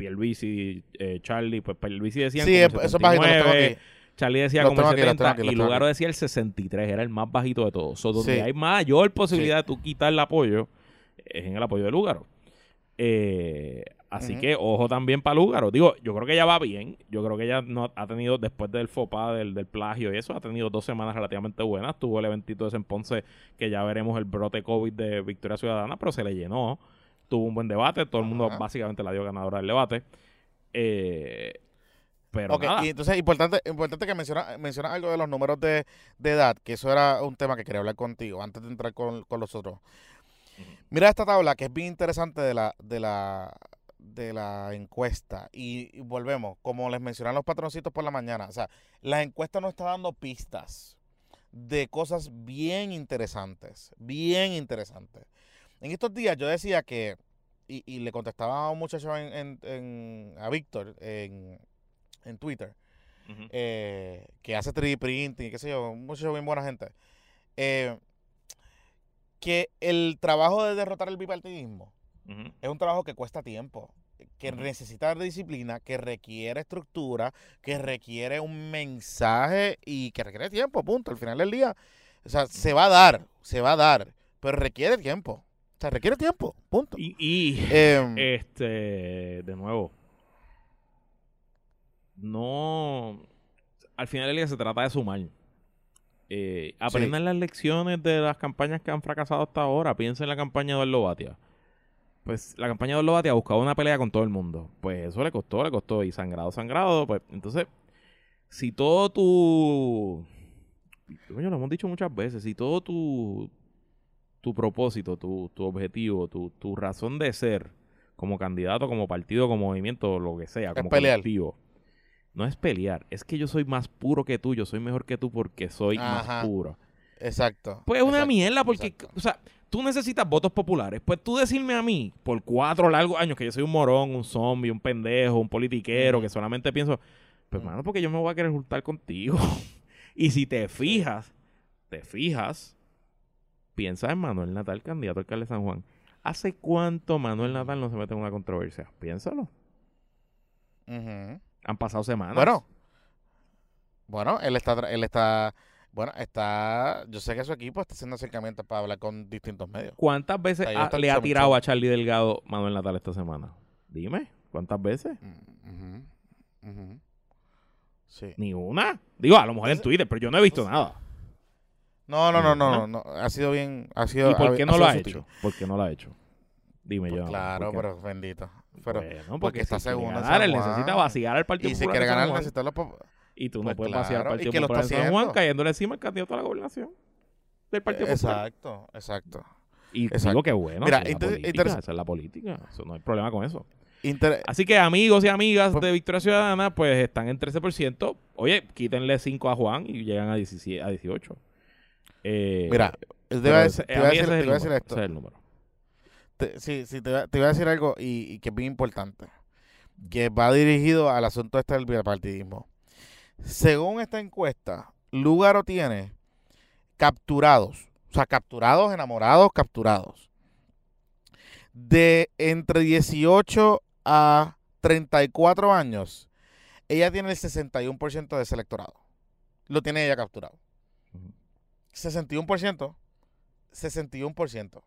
Speaker 2: Pierluisi, eh, Charlie, pues Pierluisi decían
Speaker 1: Sí,
Speaker 2: como
Speaker 1: eso
Speaker 2: el
Speaker 1: es bajito, lo tengo
Speaker 2: setenta y nueve,
Speaker 1: aquí.
Speaker 2: Charlie decía
Speaker 1: Lo
Speaker 2: como el
Speaker 1: tengo aquí, lo
Speaker 2: setenta
Speaker 1: tengo aquí, lo
Speaker 2: y
Speaker 1: tengo
Speaker 2: Lugaro
Speaker 1: aquí.
Speaker 2: decía el sesenta y tres, era el más bajito de todos. So, donde
Speaker 1: Sí.
Speaker 2: hay mayor posibilidad de tú quitar el apoyo es en el apoyo de Lugaro. Eh, así
Speaker 1: Ujú.
Speaker 2: que ojo también para Lugaro. Digo, yo creo que ella va bien. Yo creo que ella no ha tenido, después del faux pas del, del plagio y eso, ha tenido dos semanas relativamente buenas. Tuvo el eventito ese en Ponce, que ya veremos el brote COVID de Victoria Ciudadana, pero se le llenó. Tuvo un buen debate. Todo el mundo
Speaker 1: Ajá.
Speaker 2: básicamente la dio ganadora del debate. Eh, pero
Speaker 1: Ok,
Speaker 2: nada.
Speaker 1: y entonces importante, importante que mencionas menciona algo de los números de, de edad, que eso era un tema que quería hablar contigo antes de entrar con, con los otros. Mira esta tabla que es bien interesante de la, de la, de la encuesta. Y, y volvemos, como les mencionan los patroncitos por la mañana. O sea, la encuesta nos está dando pistas de cosas bien interesantes. Bien interesantes. En estos días yo decía que, y, y le contestaba a un muchacho en, en, en- a Víctor en, en Twitter,
Speaker 2: Uh-huh.
Speaker 1: eh, que hace tres D printing, qué sé yo, un muchacho bien buena gente. Eh, que el trabajo de derrotar el bipartidismo
Speaker 2: Uh-huh.
Speaker 1: es un trabajo que cuesta tiempo, que
Speaker 2: Ujú.
Speaker 1: necesita disciplina, que requiere estructura, que requiere un mensaje y que requiere tiempo, punto. Al final del día, o sea, se va a dar, se va a dar, pero requiere tiempo. O sea, requiere tiempo, punto.
Speaker 2: Y, y
Speaker 1: Em,
Speaker 2: este, de nuevo, no, al final del día se trata de sumar. Eh, aprendan
Speaker 1: sí,
Speaker 2: las lecciones de las campañas que han fracasado hasta ahora. Piensen en la campaña de Eduardo Batia. Pues la campaña de Eduardo Batia buscaba una pelea con todo el mundo. Pues eso le costó, le costó. Y sangrado, sangrado. Pues entonces, si todo tu... Coño, lo hemos dicho muchas veces. Si todo tu, tu propósito, tu, tu objetivo, tu, tu razón de ser como candidato, como partido, como movimiento, lo que sea,
Speaker 1: es
Speaker 2: como
Speaker 1: pelear.
Speaker 2: colectivo, no es pelear. Es que yo soy más puro que tú. Yo soy mejor que tú porque soy más
Speaker 1: Ajá,
Speaker 2: puro.
Speaker 1: exacto.
Speaker 2: Pues es una
Speaker 1: exacto,
Speaker 2: mierda porque,
Speaker 1: exacto.
Speaker 2: o sea, tú necesitas votos populares. Pues tú decirme a mí, por cuatro largos años, que yo soy un morón, un zombie, un pendejo, un politiquero,
Speaker 1: Ujú,
Speaker 2: que solamente pienso, pues,
Speaker 1: ujú.
Speaker 2: mano, porque yo me voy a querer juntar contigo. Y si te
Speaker 1: Sí.
Speaker 2: fijas, te fijas, piensa en Manuel Natal, candidato al alcalde de San Juan. ¿Hace cuánto Manuel
Speaker 1: Ujú,
Speaker 2: Natal no se mete en una controversia? Piénsalo.
Speaker 1: ujú.
Speaker 2: Han pasado semanas.
Speaker 1: Bueno, bueno, él está, tra- él está, bueno, está, yo sé que su equipo está haciendo acercamientos para hablar con distintos medios.
Speaker 2: ¿Cuántas
Speaker 1: O
Speaker 2: veces
Speaker 1: sea, ellos
Speaker 2: ha-
Speaker 1: están
Speaker 2: le ha
Speaker 1: chom
Speaker 2: tirado
Speaker 1: chom.
Speaker 2: a Charlie Delgado Manuel Natal esta semana? Dime, ¿cuántas veces?
Speaker 1: Mm, ujú, ujú. Sí.
Speaker 2: Ni una. Digo, a lo mejor en
Speaker 1: Entonces,
Speaker 2: Twitter, pero yo no he visto
Speaker 1: pues,
Speaker 2: nada.
Speaker 1: no, no,
Speaker 2: Ni
Speaker 1: no, no,
Speaker 2: una.
Speaker 1: no, no, ha sido bien, ha
Speaker 2: ¿Y
Speaker 1: sido,
Speaker 2: por
Speaker 1: ha,
Speaker 2: qué
Speaker 1: ha
Speaker 2: no lo
Speaker 1: sido
Speaker 2: ha
Speaker 1: sutil.
Speaker 2: hecho? ¿Por qué no lo ha hecho? Dime,
Speaker 1: Pues
Speaker 2: yo.
Speaker 1: claro,
Speaker 2: ¿Por qué?
Speaker 1: pero bendito. Pero
Speaker 2: Bueno,
Speaker 1: porque
Speaker 2: porque
Speaker 1: está
Speaker 2: si quiere
Speaker 1: segundo en
Speaker 2: ganar,
Speaker 1: San
Speaker 2: él necesita
Speaker 1: Juan.
Speaker 2: vaciar al Partido
Speaker 1: Y si
Speaker 2: Popular
Speaker 1: quiere
Speaker 2: de San
Speaker 1: ganar,
Speaker 2: Juan.
Speaker 1: necesita los pop-
Speaker 2: Y tú no
Speaker 1: Pues
Speaker 2: puedes vaciar al
Speaker 1: claro, y
Speaker 2: Partido
Speaker 1: que lo
Speaker 2: Popular
Speaker 1: está
Speaker 2: de San Juan
Speaker 1: haciendo.
Speaker 2: cayéndole encima al candidato a la gobernación del Partido Popular.
Speaker 1: Exacto, exacto,
Speaker 2: Y digo
Speaker 1: exacto.
Speaker 2: que bueno,
Speaker 1: Mira,
Speaker 2: esa es la
Speaker 1: inter-
Speaker 2: política,
Speaker 1: interes-
Speaker 2: esa es la política. Eso no hay problema con eso.
Speaker 1: inter-
Speaker 2: Así que amigos y amigas
Speaker 1: pues,
Speaker 2: de Victoria Ciudadana, pues están en trece por ciento. Oye, quítenle cinco a Juan y llegan a diecisiete, a dieciocho. Eh,
Speaker 1: mira, te iba
Speaker 2: pero
Speaker 1: a
Speaker 2: ese-
Speaker 1: decir, te
Speaker 2: a
Speaker 1: iba a
Speaker 2: mí ese
Speaker 1: decir,
Speaker 2: es
Speaker 1: te
Speaker 2: el
Speaker 1: iba a decir
Speaker 2: número.
Speaker 1: esto.
Speaker 2: Ese es el número.
Speaker 1: Te- sí, sí, te, iba- te iba a decir algo y, y que es bien importante, que va dirigido al asunto este del bipartidismo. Según esta encuesta, Lugaro tiene capturados, o sea, capturados, enamorados, capturados, de entre dieciocho a treinta y cuatro años, ella tiene el sesenta y uno por ciento de ese electorado. Lo tiene ella capturado.
Speaker 2: Ujú.
Speaker 1: sesenta y uno por ciento. sesenta y uno por ciento.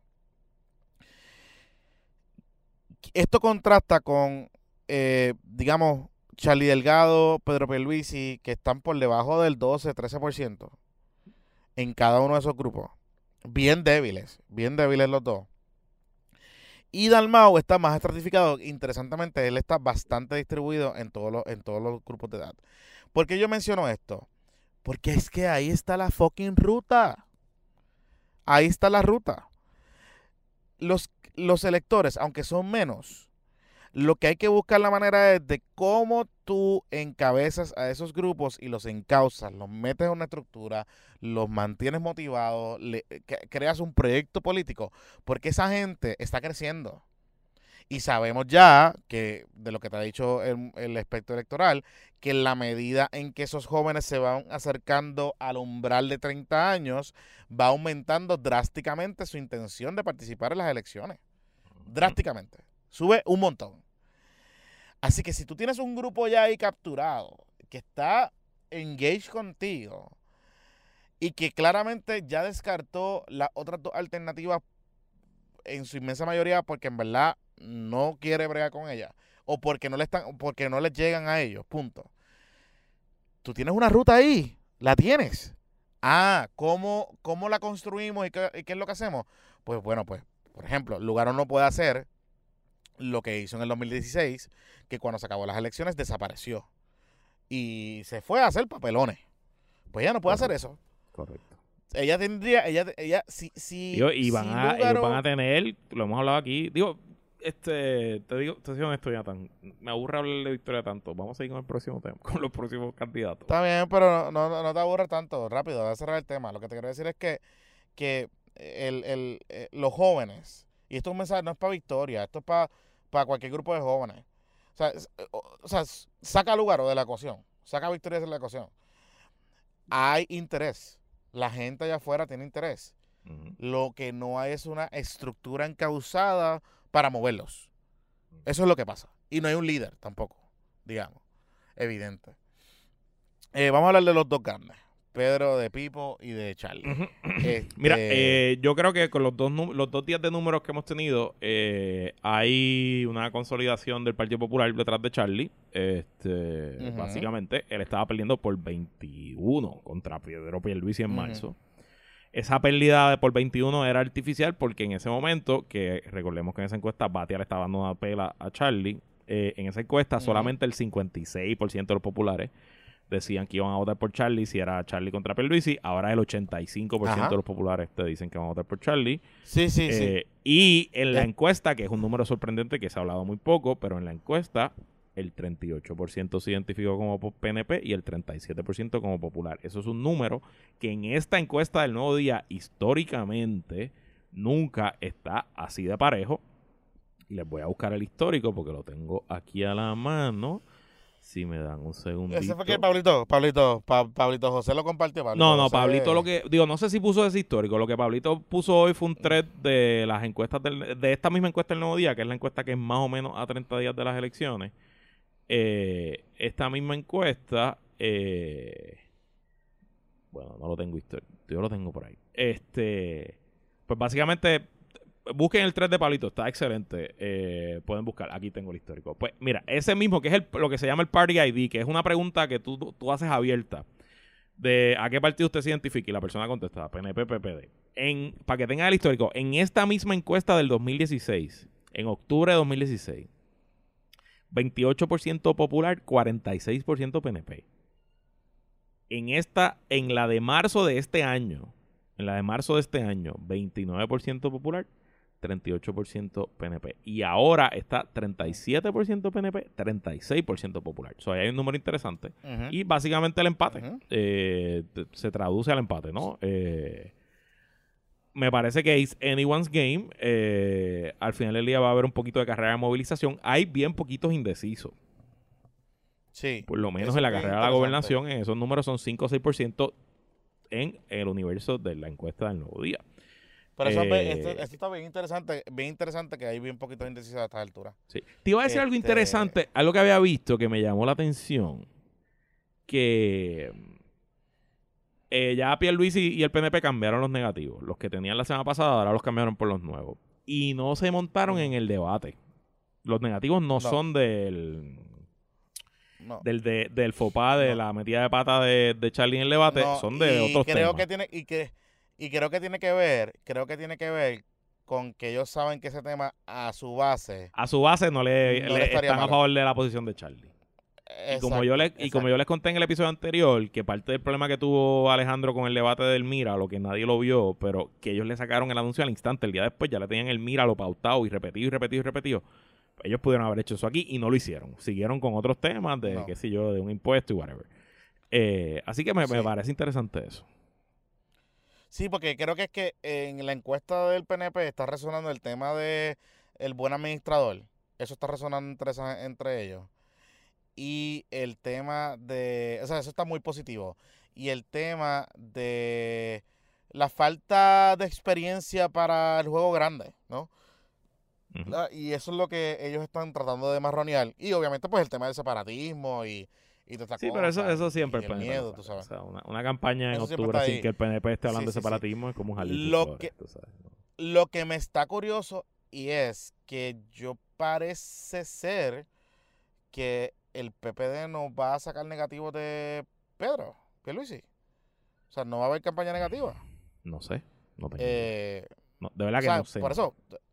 Speaker 1: Esto contrasta con, eh, digamos, Charlie Delgado, Pedro Pierluisi, que están por debajo del doce, trece por ciento en cada uno de esos grupos. Bien débiles, bien débiles los dos. Y Dalmau está más estratificado. Interesantemente, él está bastante distribuido en todos los, en todos los grupos de edad. ¿Por qué yo menciono esto? Porque es que ahí está la fucking ruta. Ahí está la ruta. Los, los electores, aunque son menos, lo que hay que buscar la manera es de cómo tú encabezas a esos grupos y los encauzas, los metes en una estructura, los mantienes motivados, le, que, creas un proyecto político, porque esa gente está creciendo. Y sabemos ya que, de lo que te ha dicho el, el aspecto electoral, que en la medida en que esos jóvenes se van acercando al umbral de treinta años, va aumentando drásticamente su intención de participar en las elecciones. Drásticamente. Sube un montón. Así que si tú tienes un grupo ya ahí capturado, que está engaged contigo y que claramente ya descartó las otras dos alternativas en su inmensa mayoría porque en verdad no quiere bregar con ellas o porque no le están, porque no les llegan a ellos, punto. Tú tienes una ruta ahí, la tienes. Ah, ¿cómo, cómo la construimos y qué, y qué es lo que hacemos? Pues bueno, pues, por ejemplo, Lugaro no puede hacer lo que hizo en el dos mil dieciséis, que cuando se acabó las elecciones desapareció y se fue a hacer papelones. Pues ella no puede
Speaker 2: Correcto.
Speaker 1: hacer eso.
Speaker 2: Correcto.
Speaker 1: Ella tendría, ella, ella, si, si,
Speaker 2: Digo, y van
Speaker 1: si
Speaker 2: a,
Speaker 1: Lugaro,
Speaker 2: ellos van a tener, lo hemos hablado aquí, digo, este, te digo, te soy honesto, Jonathan, me aburre hablar de Victoria tanto. Vamos a seguir con el próximo tema, con los próximos candidatos.
Speaker 1: Está bien, pero no, no, no te aburras tanto, rápido, voy a cerrar el tema. Lo que te quiero decir es que, que el, el, eh, los jóvenes, y esto es un mensaje, no es para Victoria, esto es para, para cualquier grupo de jóvenes. O sea, es- o, o sea, s- saca a Lugaro de la ecuación, saca a Victoria de la ecuación. Hay interés, la gente allá afuera tiene interés.
Speaker 2: Ujú.
Speaker 1: Lo que no hay es una estructura encauzada para moverlos. Eso es lo que pasa. Y no hay un líder tampoco, digamos, evidente. Eh, vamos a hablar de los dos grandes, Pedro de Pipo y de Charlie.
Speaker 2: Ujú.
Speaker 1: Este,
Speaker 2: Mira, eh, yo creo que con los dos, nú- los dos días de números que hemos tenido, eh, hay una consolidación del Partido Popular detrás de Charlie. Este,
Speaker 1: Ujú.
Speaker 2: Básicamente, él estaba perdiendo por veintiuno contra Pedro Pierluisi en
Speaker 1: Ujú.
Speaker 2: marzo. Esa pérdida de por veintiuno era artificial porque en ese momento, que recordemos que en esa encuesta Batia le estaba dando una pela a Charlie, eh, en esa encuesta
Speaker 1: Ujú.
Speaker 2: solamente el cincuenta y seis por ciento de los populares decían que iban a votar por Charlie si era Charlie contra Pierluisi. Ahora el ochenta y cinco por ciento
Speaker 1: Ajá.
Speaker 2: de los populares te dicen que van a votar por Charlie.
Speaker 1: Sí, sí, sí.
Speaker 2: Eh, y en la
Speaker 1: Eh.
Speaker 2: encuesta, que es un número sorprendente que se ha hablado muy poco, pero en la encuesta el treinta y ocho por ciento se identificó como po- P N P y el treinta y siete por ciento como popular. Eso es un número que en esta encuesta del Nuevo Día históricamente nunca está así de parejo. Y les voy a buscar el histórico porque lo tengo aquí a la mano. Si me dan un segundito.
Speaker 1: Ese fue que Pablito, Pablito, Pa- Pablito José lo compartió. Pablito
Speaker 2: No, no,
Speaker 1: José-
Speaker 2: Pablito lo que... Digo, no sé si puso ese histórico. Lo que Pablito puso hoy fue un thread de las encuestas del, de esta misma encuesta del Nuevo Día, que es la encuesta que es más o menos a treinta días de las elecciones. Eh, esta misma encuesta... Eh, bueno, no lo tengo histórico. Yo lo tengo por ahí. Este... Pues básicamente... Busquen el thread de Pablito, está excelente. Eh, pueden buscar, aquí tengo el histórico. Pues mira, ese mismo que es el, lo que se llama el Party I D, que es una pregunta que tú, tú haces abierta de a qué partido usted se identifica y la persona contesta P N P, P P D. En, para que tengan el histórico, en esta misma encuesta del dos mil dieciséis, en octubre de dos mil dieciséis, veintiocho por ciento popular, cuarenta y seis por ciento P N P. En esta, en la de marzo de este año, en la de marzo de este año, veintinueve por ciento popular, treinta y ocho por ciento P N P. Y ahora está treinta y siete por ciento P N P, treinta y seis por ciento popular. O sea, ahí hay un número interesante.
Speaker 1: Ujú.
Speaker 2: Y básicamente el empate
Speaker 1: Ujú.
Speaker 2: eh, t- se traduce al empate, ¿no? Eh, me parece que es anyone's game. Eh, al final del día va a haber un poquito de carrera de movilización. Hay bien poquitos indecisos.
Speaker 1: Sí.
Speaker 2: Por lo menos
Speaker 1: Eso
Speaker 2: en la
Speaker 1: es bien
Speaker 2: carrera de la
Speaker 1: interesante.
Speaker 2: gobernación, en esos números son cinco o seis por ciento en el universo de la encuesta del Nuevo Día.
Speaker 1: Pero eso, es bien-
Speaker 2: Eh,
Speaker 1: esto, esto está bien interesante, bien interesante que hay bien poquitos indecisos a esta altura.
Speaker 2: Sí. Te iba a decir algo
Speaker 1: Este-
Speaker 2: interesante, algo que había visto que me llamó la atención, que eh, ya Pierluisi y el P N P cambiaron los negativos. Los que tenían la semana pasada ahora los cambiaron por los nuevos. Y no se montaron
Speaker 1: Ujú.
Speaker 2: en el debate. Los negativos no,
Speaker 1: No.
Speaker 2: son del
Speaker 1: No.
Speaker 2: del, de- del faux pas de
Speaker 1: No.
Speaker 2: la metida de pata de, de Charlie en el debate,
Speaker 1: No,
Speaker 2: son de
Speaker 1: y
Speaker 2: otros
Speaker 1: creo
Speaker 2: temas.
Speaker 1: que tiene y que y creo que tiene que ver, creo que tiene que ver con que ellos saben que ese tema a su base
Speaker 2: A su base no le,
Speaker 1: No
Speaker 2: le
Speaker 1: le estaría
Speaker 2: están a
Speaker 1: malo.
Speaker 2: favor de la posición de Charlie. Y como, yo le, y como yo les conté en el episodio anterior, que parte del problema que tuvo Alejandro con el debate del Mira, lo que nadie lo vio, pero que ellos le sacaron el anuncio al instante, el día después ya le tenían el Mira lo pautado y repetido y repetido y repetido. Ellos pudieron haber hecho eso aquí y no lo hicieron. Siguieron con otros temas de,
Speaker 1: No.
Speaker 2: qué sé yo, de un impuesto y whatever. Eh, así que me, me
Speaker 1: Sí.
Speaker 2: parece interesante eso.
Speaker 1: Sí, porque creo que es que en la encuesta del P N P está resonando el tema de el buen administrador. Eso está resonando entre, esa- entre ellos. Y el tema de... O sea, eso está muy positivo. Y el tema de la falta de experiencia para el juego grande, ¿no?
Speaker 2: Ujú.
Speaker 1: La- y eso es lo que ellos están tratando de marronear. Y obviamente, pues el tema del separatismo y, y toda esta
Speaker 2: Sí, pero eso,
Speaker 1: cosa.
Speaker 2: eso
Speaker 1: Y,
Speaker 2: siempre
Speaker 1: y
Speaker 2: el
Speaker 1: el
Speaker 2: P N P lo
Speaker 1: miedo, tú
Speaker 2: sabe. O
Speaker 1: sabes.
Speaker 2: sea, una, una campaña en
Speaker 1: Eso siempre
Speaker 2: octubre
Speaker 1: está
Speaker 2: sin
Speaker 1: ahí.
Speaker 2: que el P N P esté
Speaker 1: Sí,
Speaker 2: hablando de
Speaker 1: sí, sí.
Speaker 2: separatismo es como un jardín de
Speaker 1: Lo
Speaker 2: flores,
Speaker 1: que,
Speaker 2: tú sabes, ¿no?
Speaker 1: lo que me está curioso y es que yo parece ser que el P P D no va a sacar negativos de Pedro Pierluisi. O sea, no va a haber campaña negativa.
Speaker 2: No sé, no tengo idea.
Speaker 1: Eh,
Speaker 2: No, de
Speaker 1: o
Speaker 2: verdad que
Speaker 1: sea,
Speaker 2: no sé,
Speaker 1: por
Speaker 2: no sé.
Speaker 1: eso.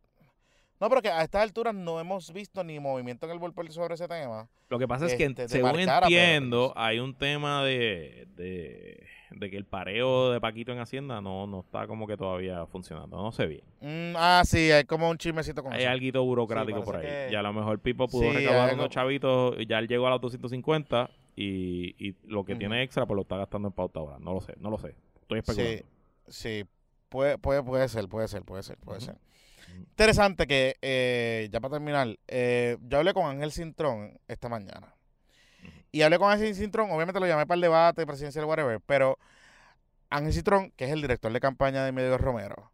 Speaker 1: No, pero que a estas alturas no hemos visto ni movimiento en el bullpen sobre ese tema.
Speaker 2: Lo que pasa es que,
Speaker 1: Este, de
Speaker 2: según
Speaker 1: marcar a Pedro
Speaker 2: entiendo,
Speaker 1: Pierluisi.
Speaker 2: hay un tema de, de, de que el pareo de Paquito en Hacienda no, no está como que todavía funcionando. No sé bien.
Speaker 1: Mm, ah, sí, hay como un chismecito con
Speaker 2: Hay
Speaker 1: eso.
Speaker 2: algo burocrático
Speaker 1: Sí,
Speaker 2: por
Speaker 1: parece
Speaker 2: ahí.
Speaker 1: que-
Speaker 2: Y a lo mejor Pipo
Speaker 1: Sí,
Speaker 2: pudo
Speaker 1: hay
Speaker 2: recaudar
Speaker 1: algo-
Speaker 2: unos chavitos y ya él llegó a los doscientos cincuenta y, y lo que
Speaker 1: Ujú.
Speaker 2: tiene extra pues lo está gastando en pauta ahora. No lo sé, no lo sé. Estoy especulando.
Speaker 1: Sí, sí. Puede, puede, puede ser, puede ser, puede ser, puede
Speaker 2: Ujú.
Speaker 1: ser. Interesante que, eh, ya para terminar, eh, yo hablé con Ángel Cintrón esta mañana.
Speaker 2: Ujú.
Speaker 1: Y hablé con Ángel Cintrón, obviamente lo llamé para el debate presidencial, whatever, pero Ángel Cintrón, que es el director de campaña de Miguel Romero,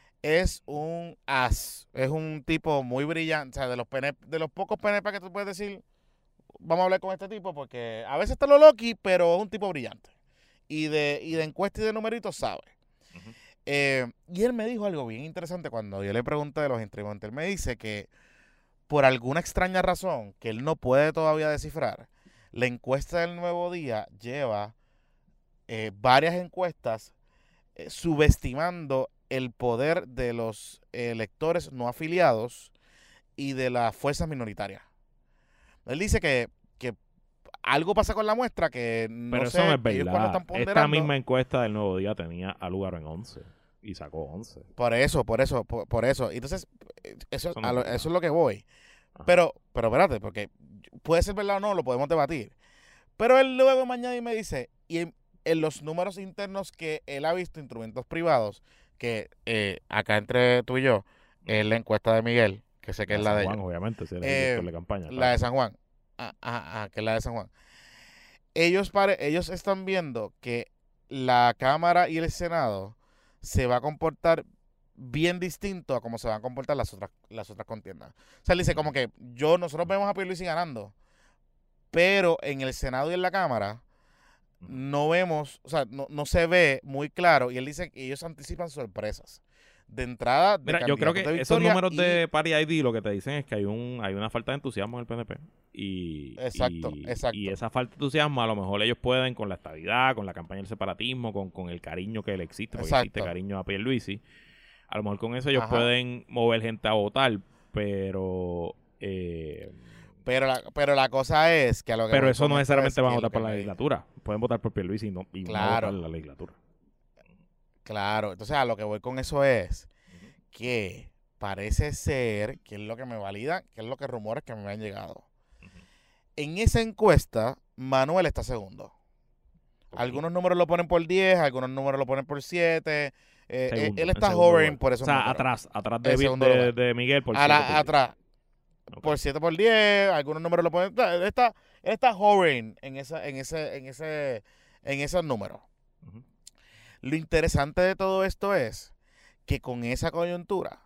Speaker 1: es un as, es un tipo muy brillante, o sea, de los P N P, de los pocos P N P que tú puedes decir, vamos a hablar con este tipo, porque a veces está lo loqui, pero es un tipo brillante. Y de, y de encuesta y de numeritos sabe.
Speaker 2: Ujú.
Speaker 1: Eh, y él me dijo algo bien interesante cuando yo le pregunté de los instrumentos. Él me dice que por alguna extraña razón que él no puede todavía descifrar, la encuesta del Nuevo Día lleva eh, varias encuestas eh, subestimando el poder de los electores no afiliados y de las fuerzas minoritarias. Él dice que, que algo pasa con la muestra que no
Speaker 2: Pero eso
Speaker 1: sé,
Speaker 2: no es
Speaker 1: ellos cuando
Speaker 2: verdad.
Speaker 1: están
Speaker 2: Esta
Speaker 1: ponderando.
Speaker 2: misma encuesta del Nuevo Día tenía a Lugaro en once y sacó once.
Speaker 1: Por eso, por eso, por, por eso. Entonces, eh, eso,
Speaker 2: Eso no
Speaker 1: a
Speaker 2: es
Speaker 1: lo-
Speaker 2: verdad.
Speaker 1: eso es lo que voy.
Speaker 2: Ajá.
Speaker 1: Pero, pero espérate, porque puede ser verdad o no, lo podemos debatir. Pero él luego mañana y me dice, y en, en los números internos que él ha visto, instrumentos privados, que eh, acá entre tú y yo, es la encuesta de Miguel, que sé que
Speaker 2: La
Speaker 1: es
Speaker 2: de
Speaker 1: la
Speaker 2: San
Speaker 1: de
Speaker 2: Juan,
Speaker 1: ellos.
Speaker 2: obviamente, si él es el
Speaker 1: Eh,
Speaker 2: director de campaña.
Speaker 1: la
Speaker 2: Claro.
Speaker 1: de San Juan. Ah, ah, ah, que es la de San Juan. Ellos, pare, ellos están viendo que la Cámara y el Senado se va a comportar bien distinto a cómo se van a comportar las otras, las otras contiendas. O sea, él dice como que yo, nosotros vemos a Pierluisi ganando, pero en el Senado y en la Cámara
Speaker 2: Ujú.
Speaker 1: no vemos, o sea, no, no se ve muy claro. Y él dice que ellos anticipan sorpresas. De entrada, de
Speaker 2: Mira, yo creo
Speaker 1: candidatos
Speaker 2: que
Speaker 1: de
Speaker 2: esos
Speaker 1: victoria
Speaker 2: números
Speaker 1: y...
Speaker 2: de Party I D lo que te dicen es que hay un hay una falta de entusiasmo en el P N P. Y,
Speaker 1: Exacto,
Speaker 2: y,
Speaker 1: exacto.
Speaker 2: y esa falta de entusiasmo a lo mejor ellos pueden con la estabilidad, con la campaña del separatismo, con, con el cariño que le existe, porque existe
Speaker 1: Exacto.
Speaker 2: cariño a Pierluisi. A lo mejor con eso ellos
Speaker 1: Ajá.
Speaker 2: pueden mover gente a votar, pero... Eh,
Speaker 1: Pero la, pero la cosa es que a lo que
Speaker 2: pero
Speaker 1: voy
Speaker 2: eso
Speaker 1: con
Speaker 2: no
Speaker 1: esto
Speaker 2: necesariamente
Speaker 1: es
Speaker 2: van a
Speaker 1: que
Speaker 2: votar
Speaker 1: el
Speaker 2: por la
Speaker 1: P N P
Speaker 2: legislatura. Pueden votar por Pierluisi y no, y no
Speaker 1: Claro.
Speaker 2: votar en la legislatura.
Speaker 1: Claro, entonces a lo que voy con eso es
Speaker 2: Ujú.
Speaker 1: que parece ser, que es lo que me valida, que es lo que rumores que me han llegado.
Speaker 2: Ujú.
Speaker 1: En esa encuesta, Manuel está segundo.
Speaker 2: Ok.
Speaker 1: Algunos números lo ponen por diez, algunos números lo ponen por siete. Eh,
Speaker 2: Segundo,
Speaker 1: él, él
Speaker 2: en
Speaker 1: está
Speaker 2: segundo
Speaker 1: hovering
Speaker 2: lugar.
Speaker 1: por
Speaker 2: O
Speaker 1: esos
Speaker 2: sea,
Speaker 1: números.
Speaker 2: atrás, atrás de,
Speaker 1: En
Speaker 2: Vi-
Speaker 1: segundo
Speaker 2: de,
Speaker 1: lugar.
Speaker 2: de Miguel por
Speaker 1: A
Speaker 2: siete
Speaker 1: la-
Speaker 2: por diez.
Speaker 1: atrás,
Speaker 2: Ok.
Speaker 1: por siete por diez, algunos números lo ponen. Él está, él está hovering en, esa, en, ese, en, ese, en esos números.
Speaker 2: Ujú.
Speaker 1: Lo interesante de todo esto es que con esa coyuntura,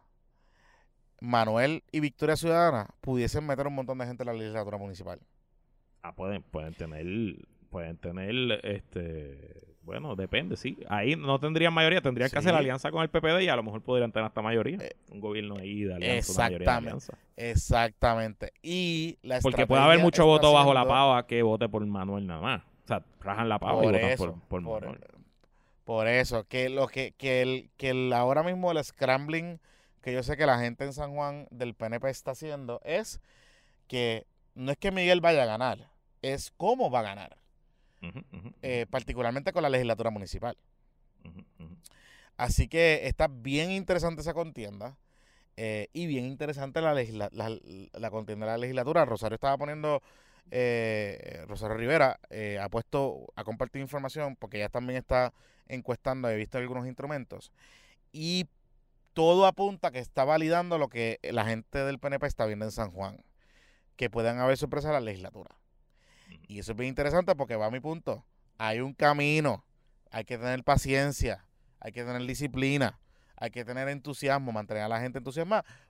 Speaker 1: Manuel y Victoria Ciudadana pudiesen meter un montón de gente en la legislatura municipal.
Speaker 2: Ah, pueden, pueden tener, pueden tener, este, bueno, depende, sí. Ahí no tendrían mayoría, tendrían que
Speaker 1: Sí.
Speaker 2: hacer alianza con el P P D y a lo mejor podrían tener hasta mayoría.
Speaker 1: Eh,
Speaker 2: un gobierno ahí de alianza, una mayoría de
Speaker 1: Exactamente.
Speaker 2: alianza.
Speaker 1: Exactamente. Y la
Speaker 2: Porque puede haber
Speaker 1: estrategia
Speaker 2: mucho
Speaker 1: está
Speaker 2: voto bajo la
Speaker 1: siendo-
Speaker 2: pava que vote por Manuel nada más. O sea, rajan la pava y
Speaker 1: Por
Speaker 2: votan
Speaker 1: eso,
Speaker 2: por, por
Speaker 1: por,
Speaker 2: Manuel.
Speaker 1: por eso, que lo que, que el, que el ahora mismo el scrambling que yo sé que la gente en San Juan del P N P está haciendo es que no es que Miguel vaya a ganar, es cómo va a ganar,
Speaker 2: Ujú, ujú,
Speaker 1: eh, particularmente con la legislatura municipal.
Speaker 2: ujú, ujú.
Speaker 1: Así que está bien interesante esa contienda eh, y bien interesante la, legisla- la, la contienda de la legislatura. Rosario estaba poniendo, eh, Rosario Rivera eh, ha puesto a compartir información porque ella también está encuestando, he visto algunos instrumentos y todo apunta que está validando lo que la gente del P N P está viendo en San Juan, que puedan haber sorpresas en la legislatura. Y eso es bien interesante porque va a mi punto. Hay un camino, hay que tener paciencia, hay que tener disciplina, hay que tener entusiasmo, mantener a la gente entusiasmada,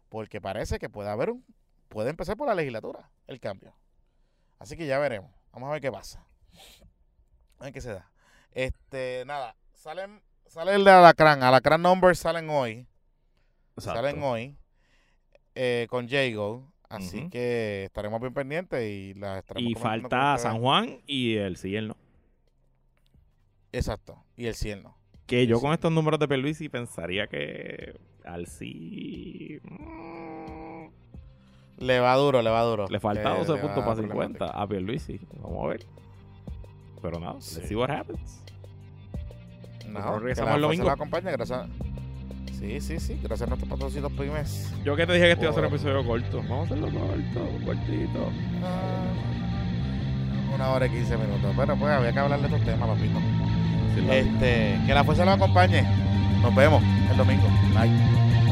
Speaker 1: porque parece que puede haber un, puede empezar por la legislatura el cambio. Así que ya veremos. Vamos a ver qué pasa. A ver qué se da. Este, nada, salen, sale el de Alacrán. Alacrán Numbers salen hoy.
Speaker 2: Exacto.
Speaker 1: Salen hoy eh, con Jago. Así
Speaker 2: Uh-huh.
Speaker 1: que estaremos bien pendientes y las estaremos
Speaker 2: Y
Speaker 1: comentando con
Speaker 2: falta
Speaker 1: ustedes.
Speaker 2: San Juan y el Ciel,
Speaker 1: Exacto. Y el Ciel no.
Speaker 2: Que yo
Speaker 1: Sí.
Speaker 2: con estos números de Pierluisi pensaría que al sí mm,
Speaker 1: Le va duro, le va duro.
Speaker 2: le falta
Speaker 1: Le-
Speaker 2: doce
Speaker 1: le va
Speaker 2: puntos para
Speaker 1: problemático.
Speaker 2: cincuenta a Pierluisi. Vamos a ver. Pero nada,
Speaker 1: Sí.
Speaker 2: let's see what happens.
Speaker 1: No,
Speaker 2: Nosotros
Speaker 1: que
Speaker 2: regresamos
Speaker 1: la
Speaker 2: el
Speaker 1: fuerza
Speaker 2: domingo.
Speaker 1: la acompaña, gracias. Sí, sí, sí. Gracias a nuestros patrocitos primes.
Speaker 2: Yo que te dije que este iba a ser un
Speaker 1: Por-
Speaker 2: episodio corto. Vamos a hacerlo corto, cortito.
Speaker 1: Ah, una hora y quince minutos. Pero pues había que hablar de estos temas, papito.
Speaker 2: Así es la vida.
Speaker 1: Este, que la fuerza los acompañe. Nos vemos el domingo. Bye.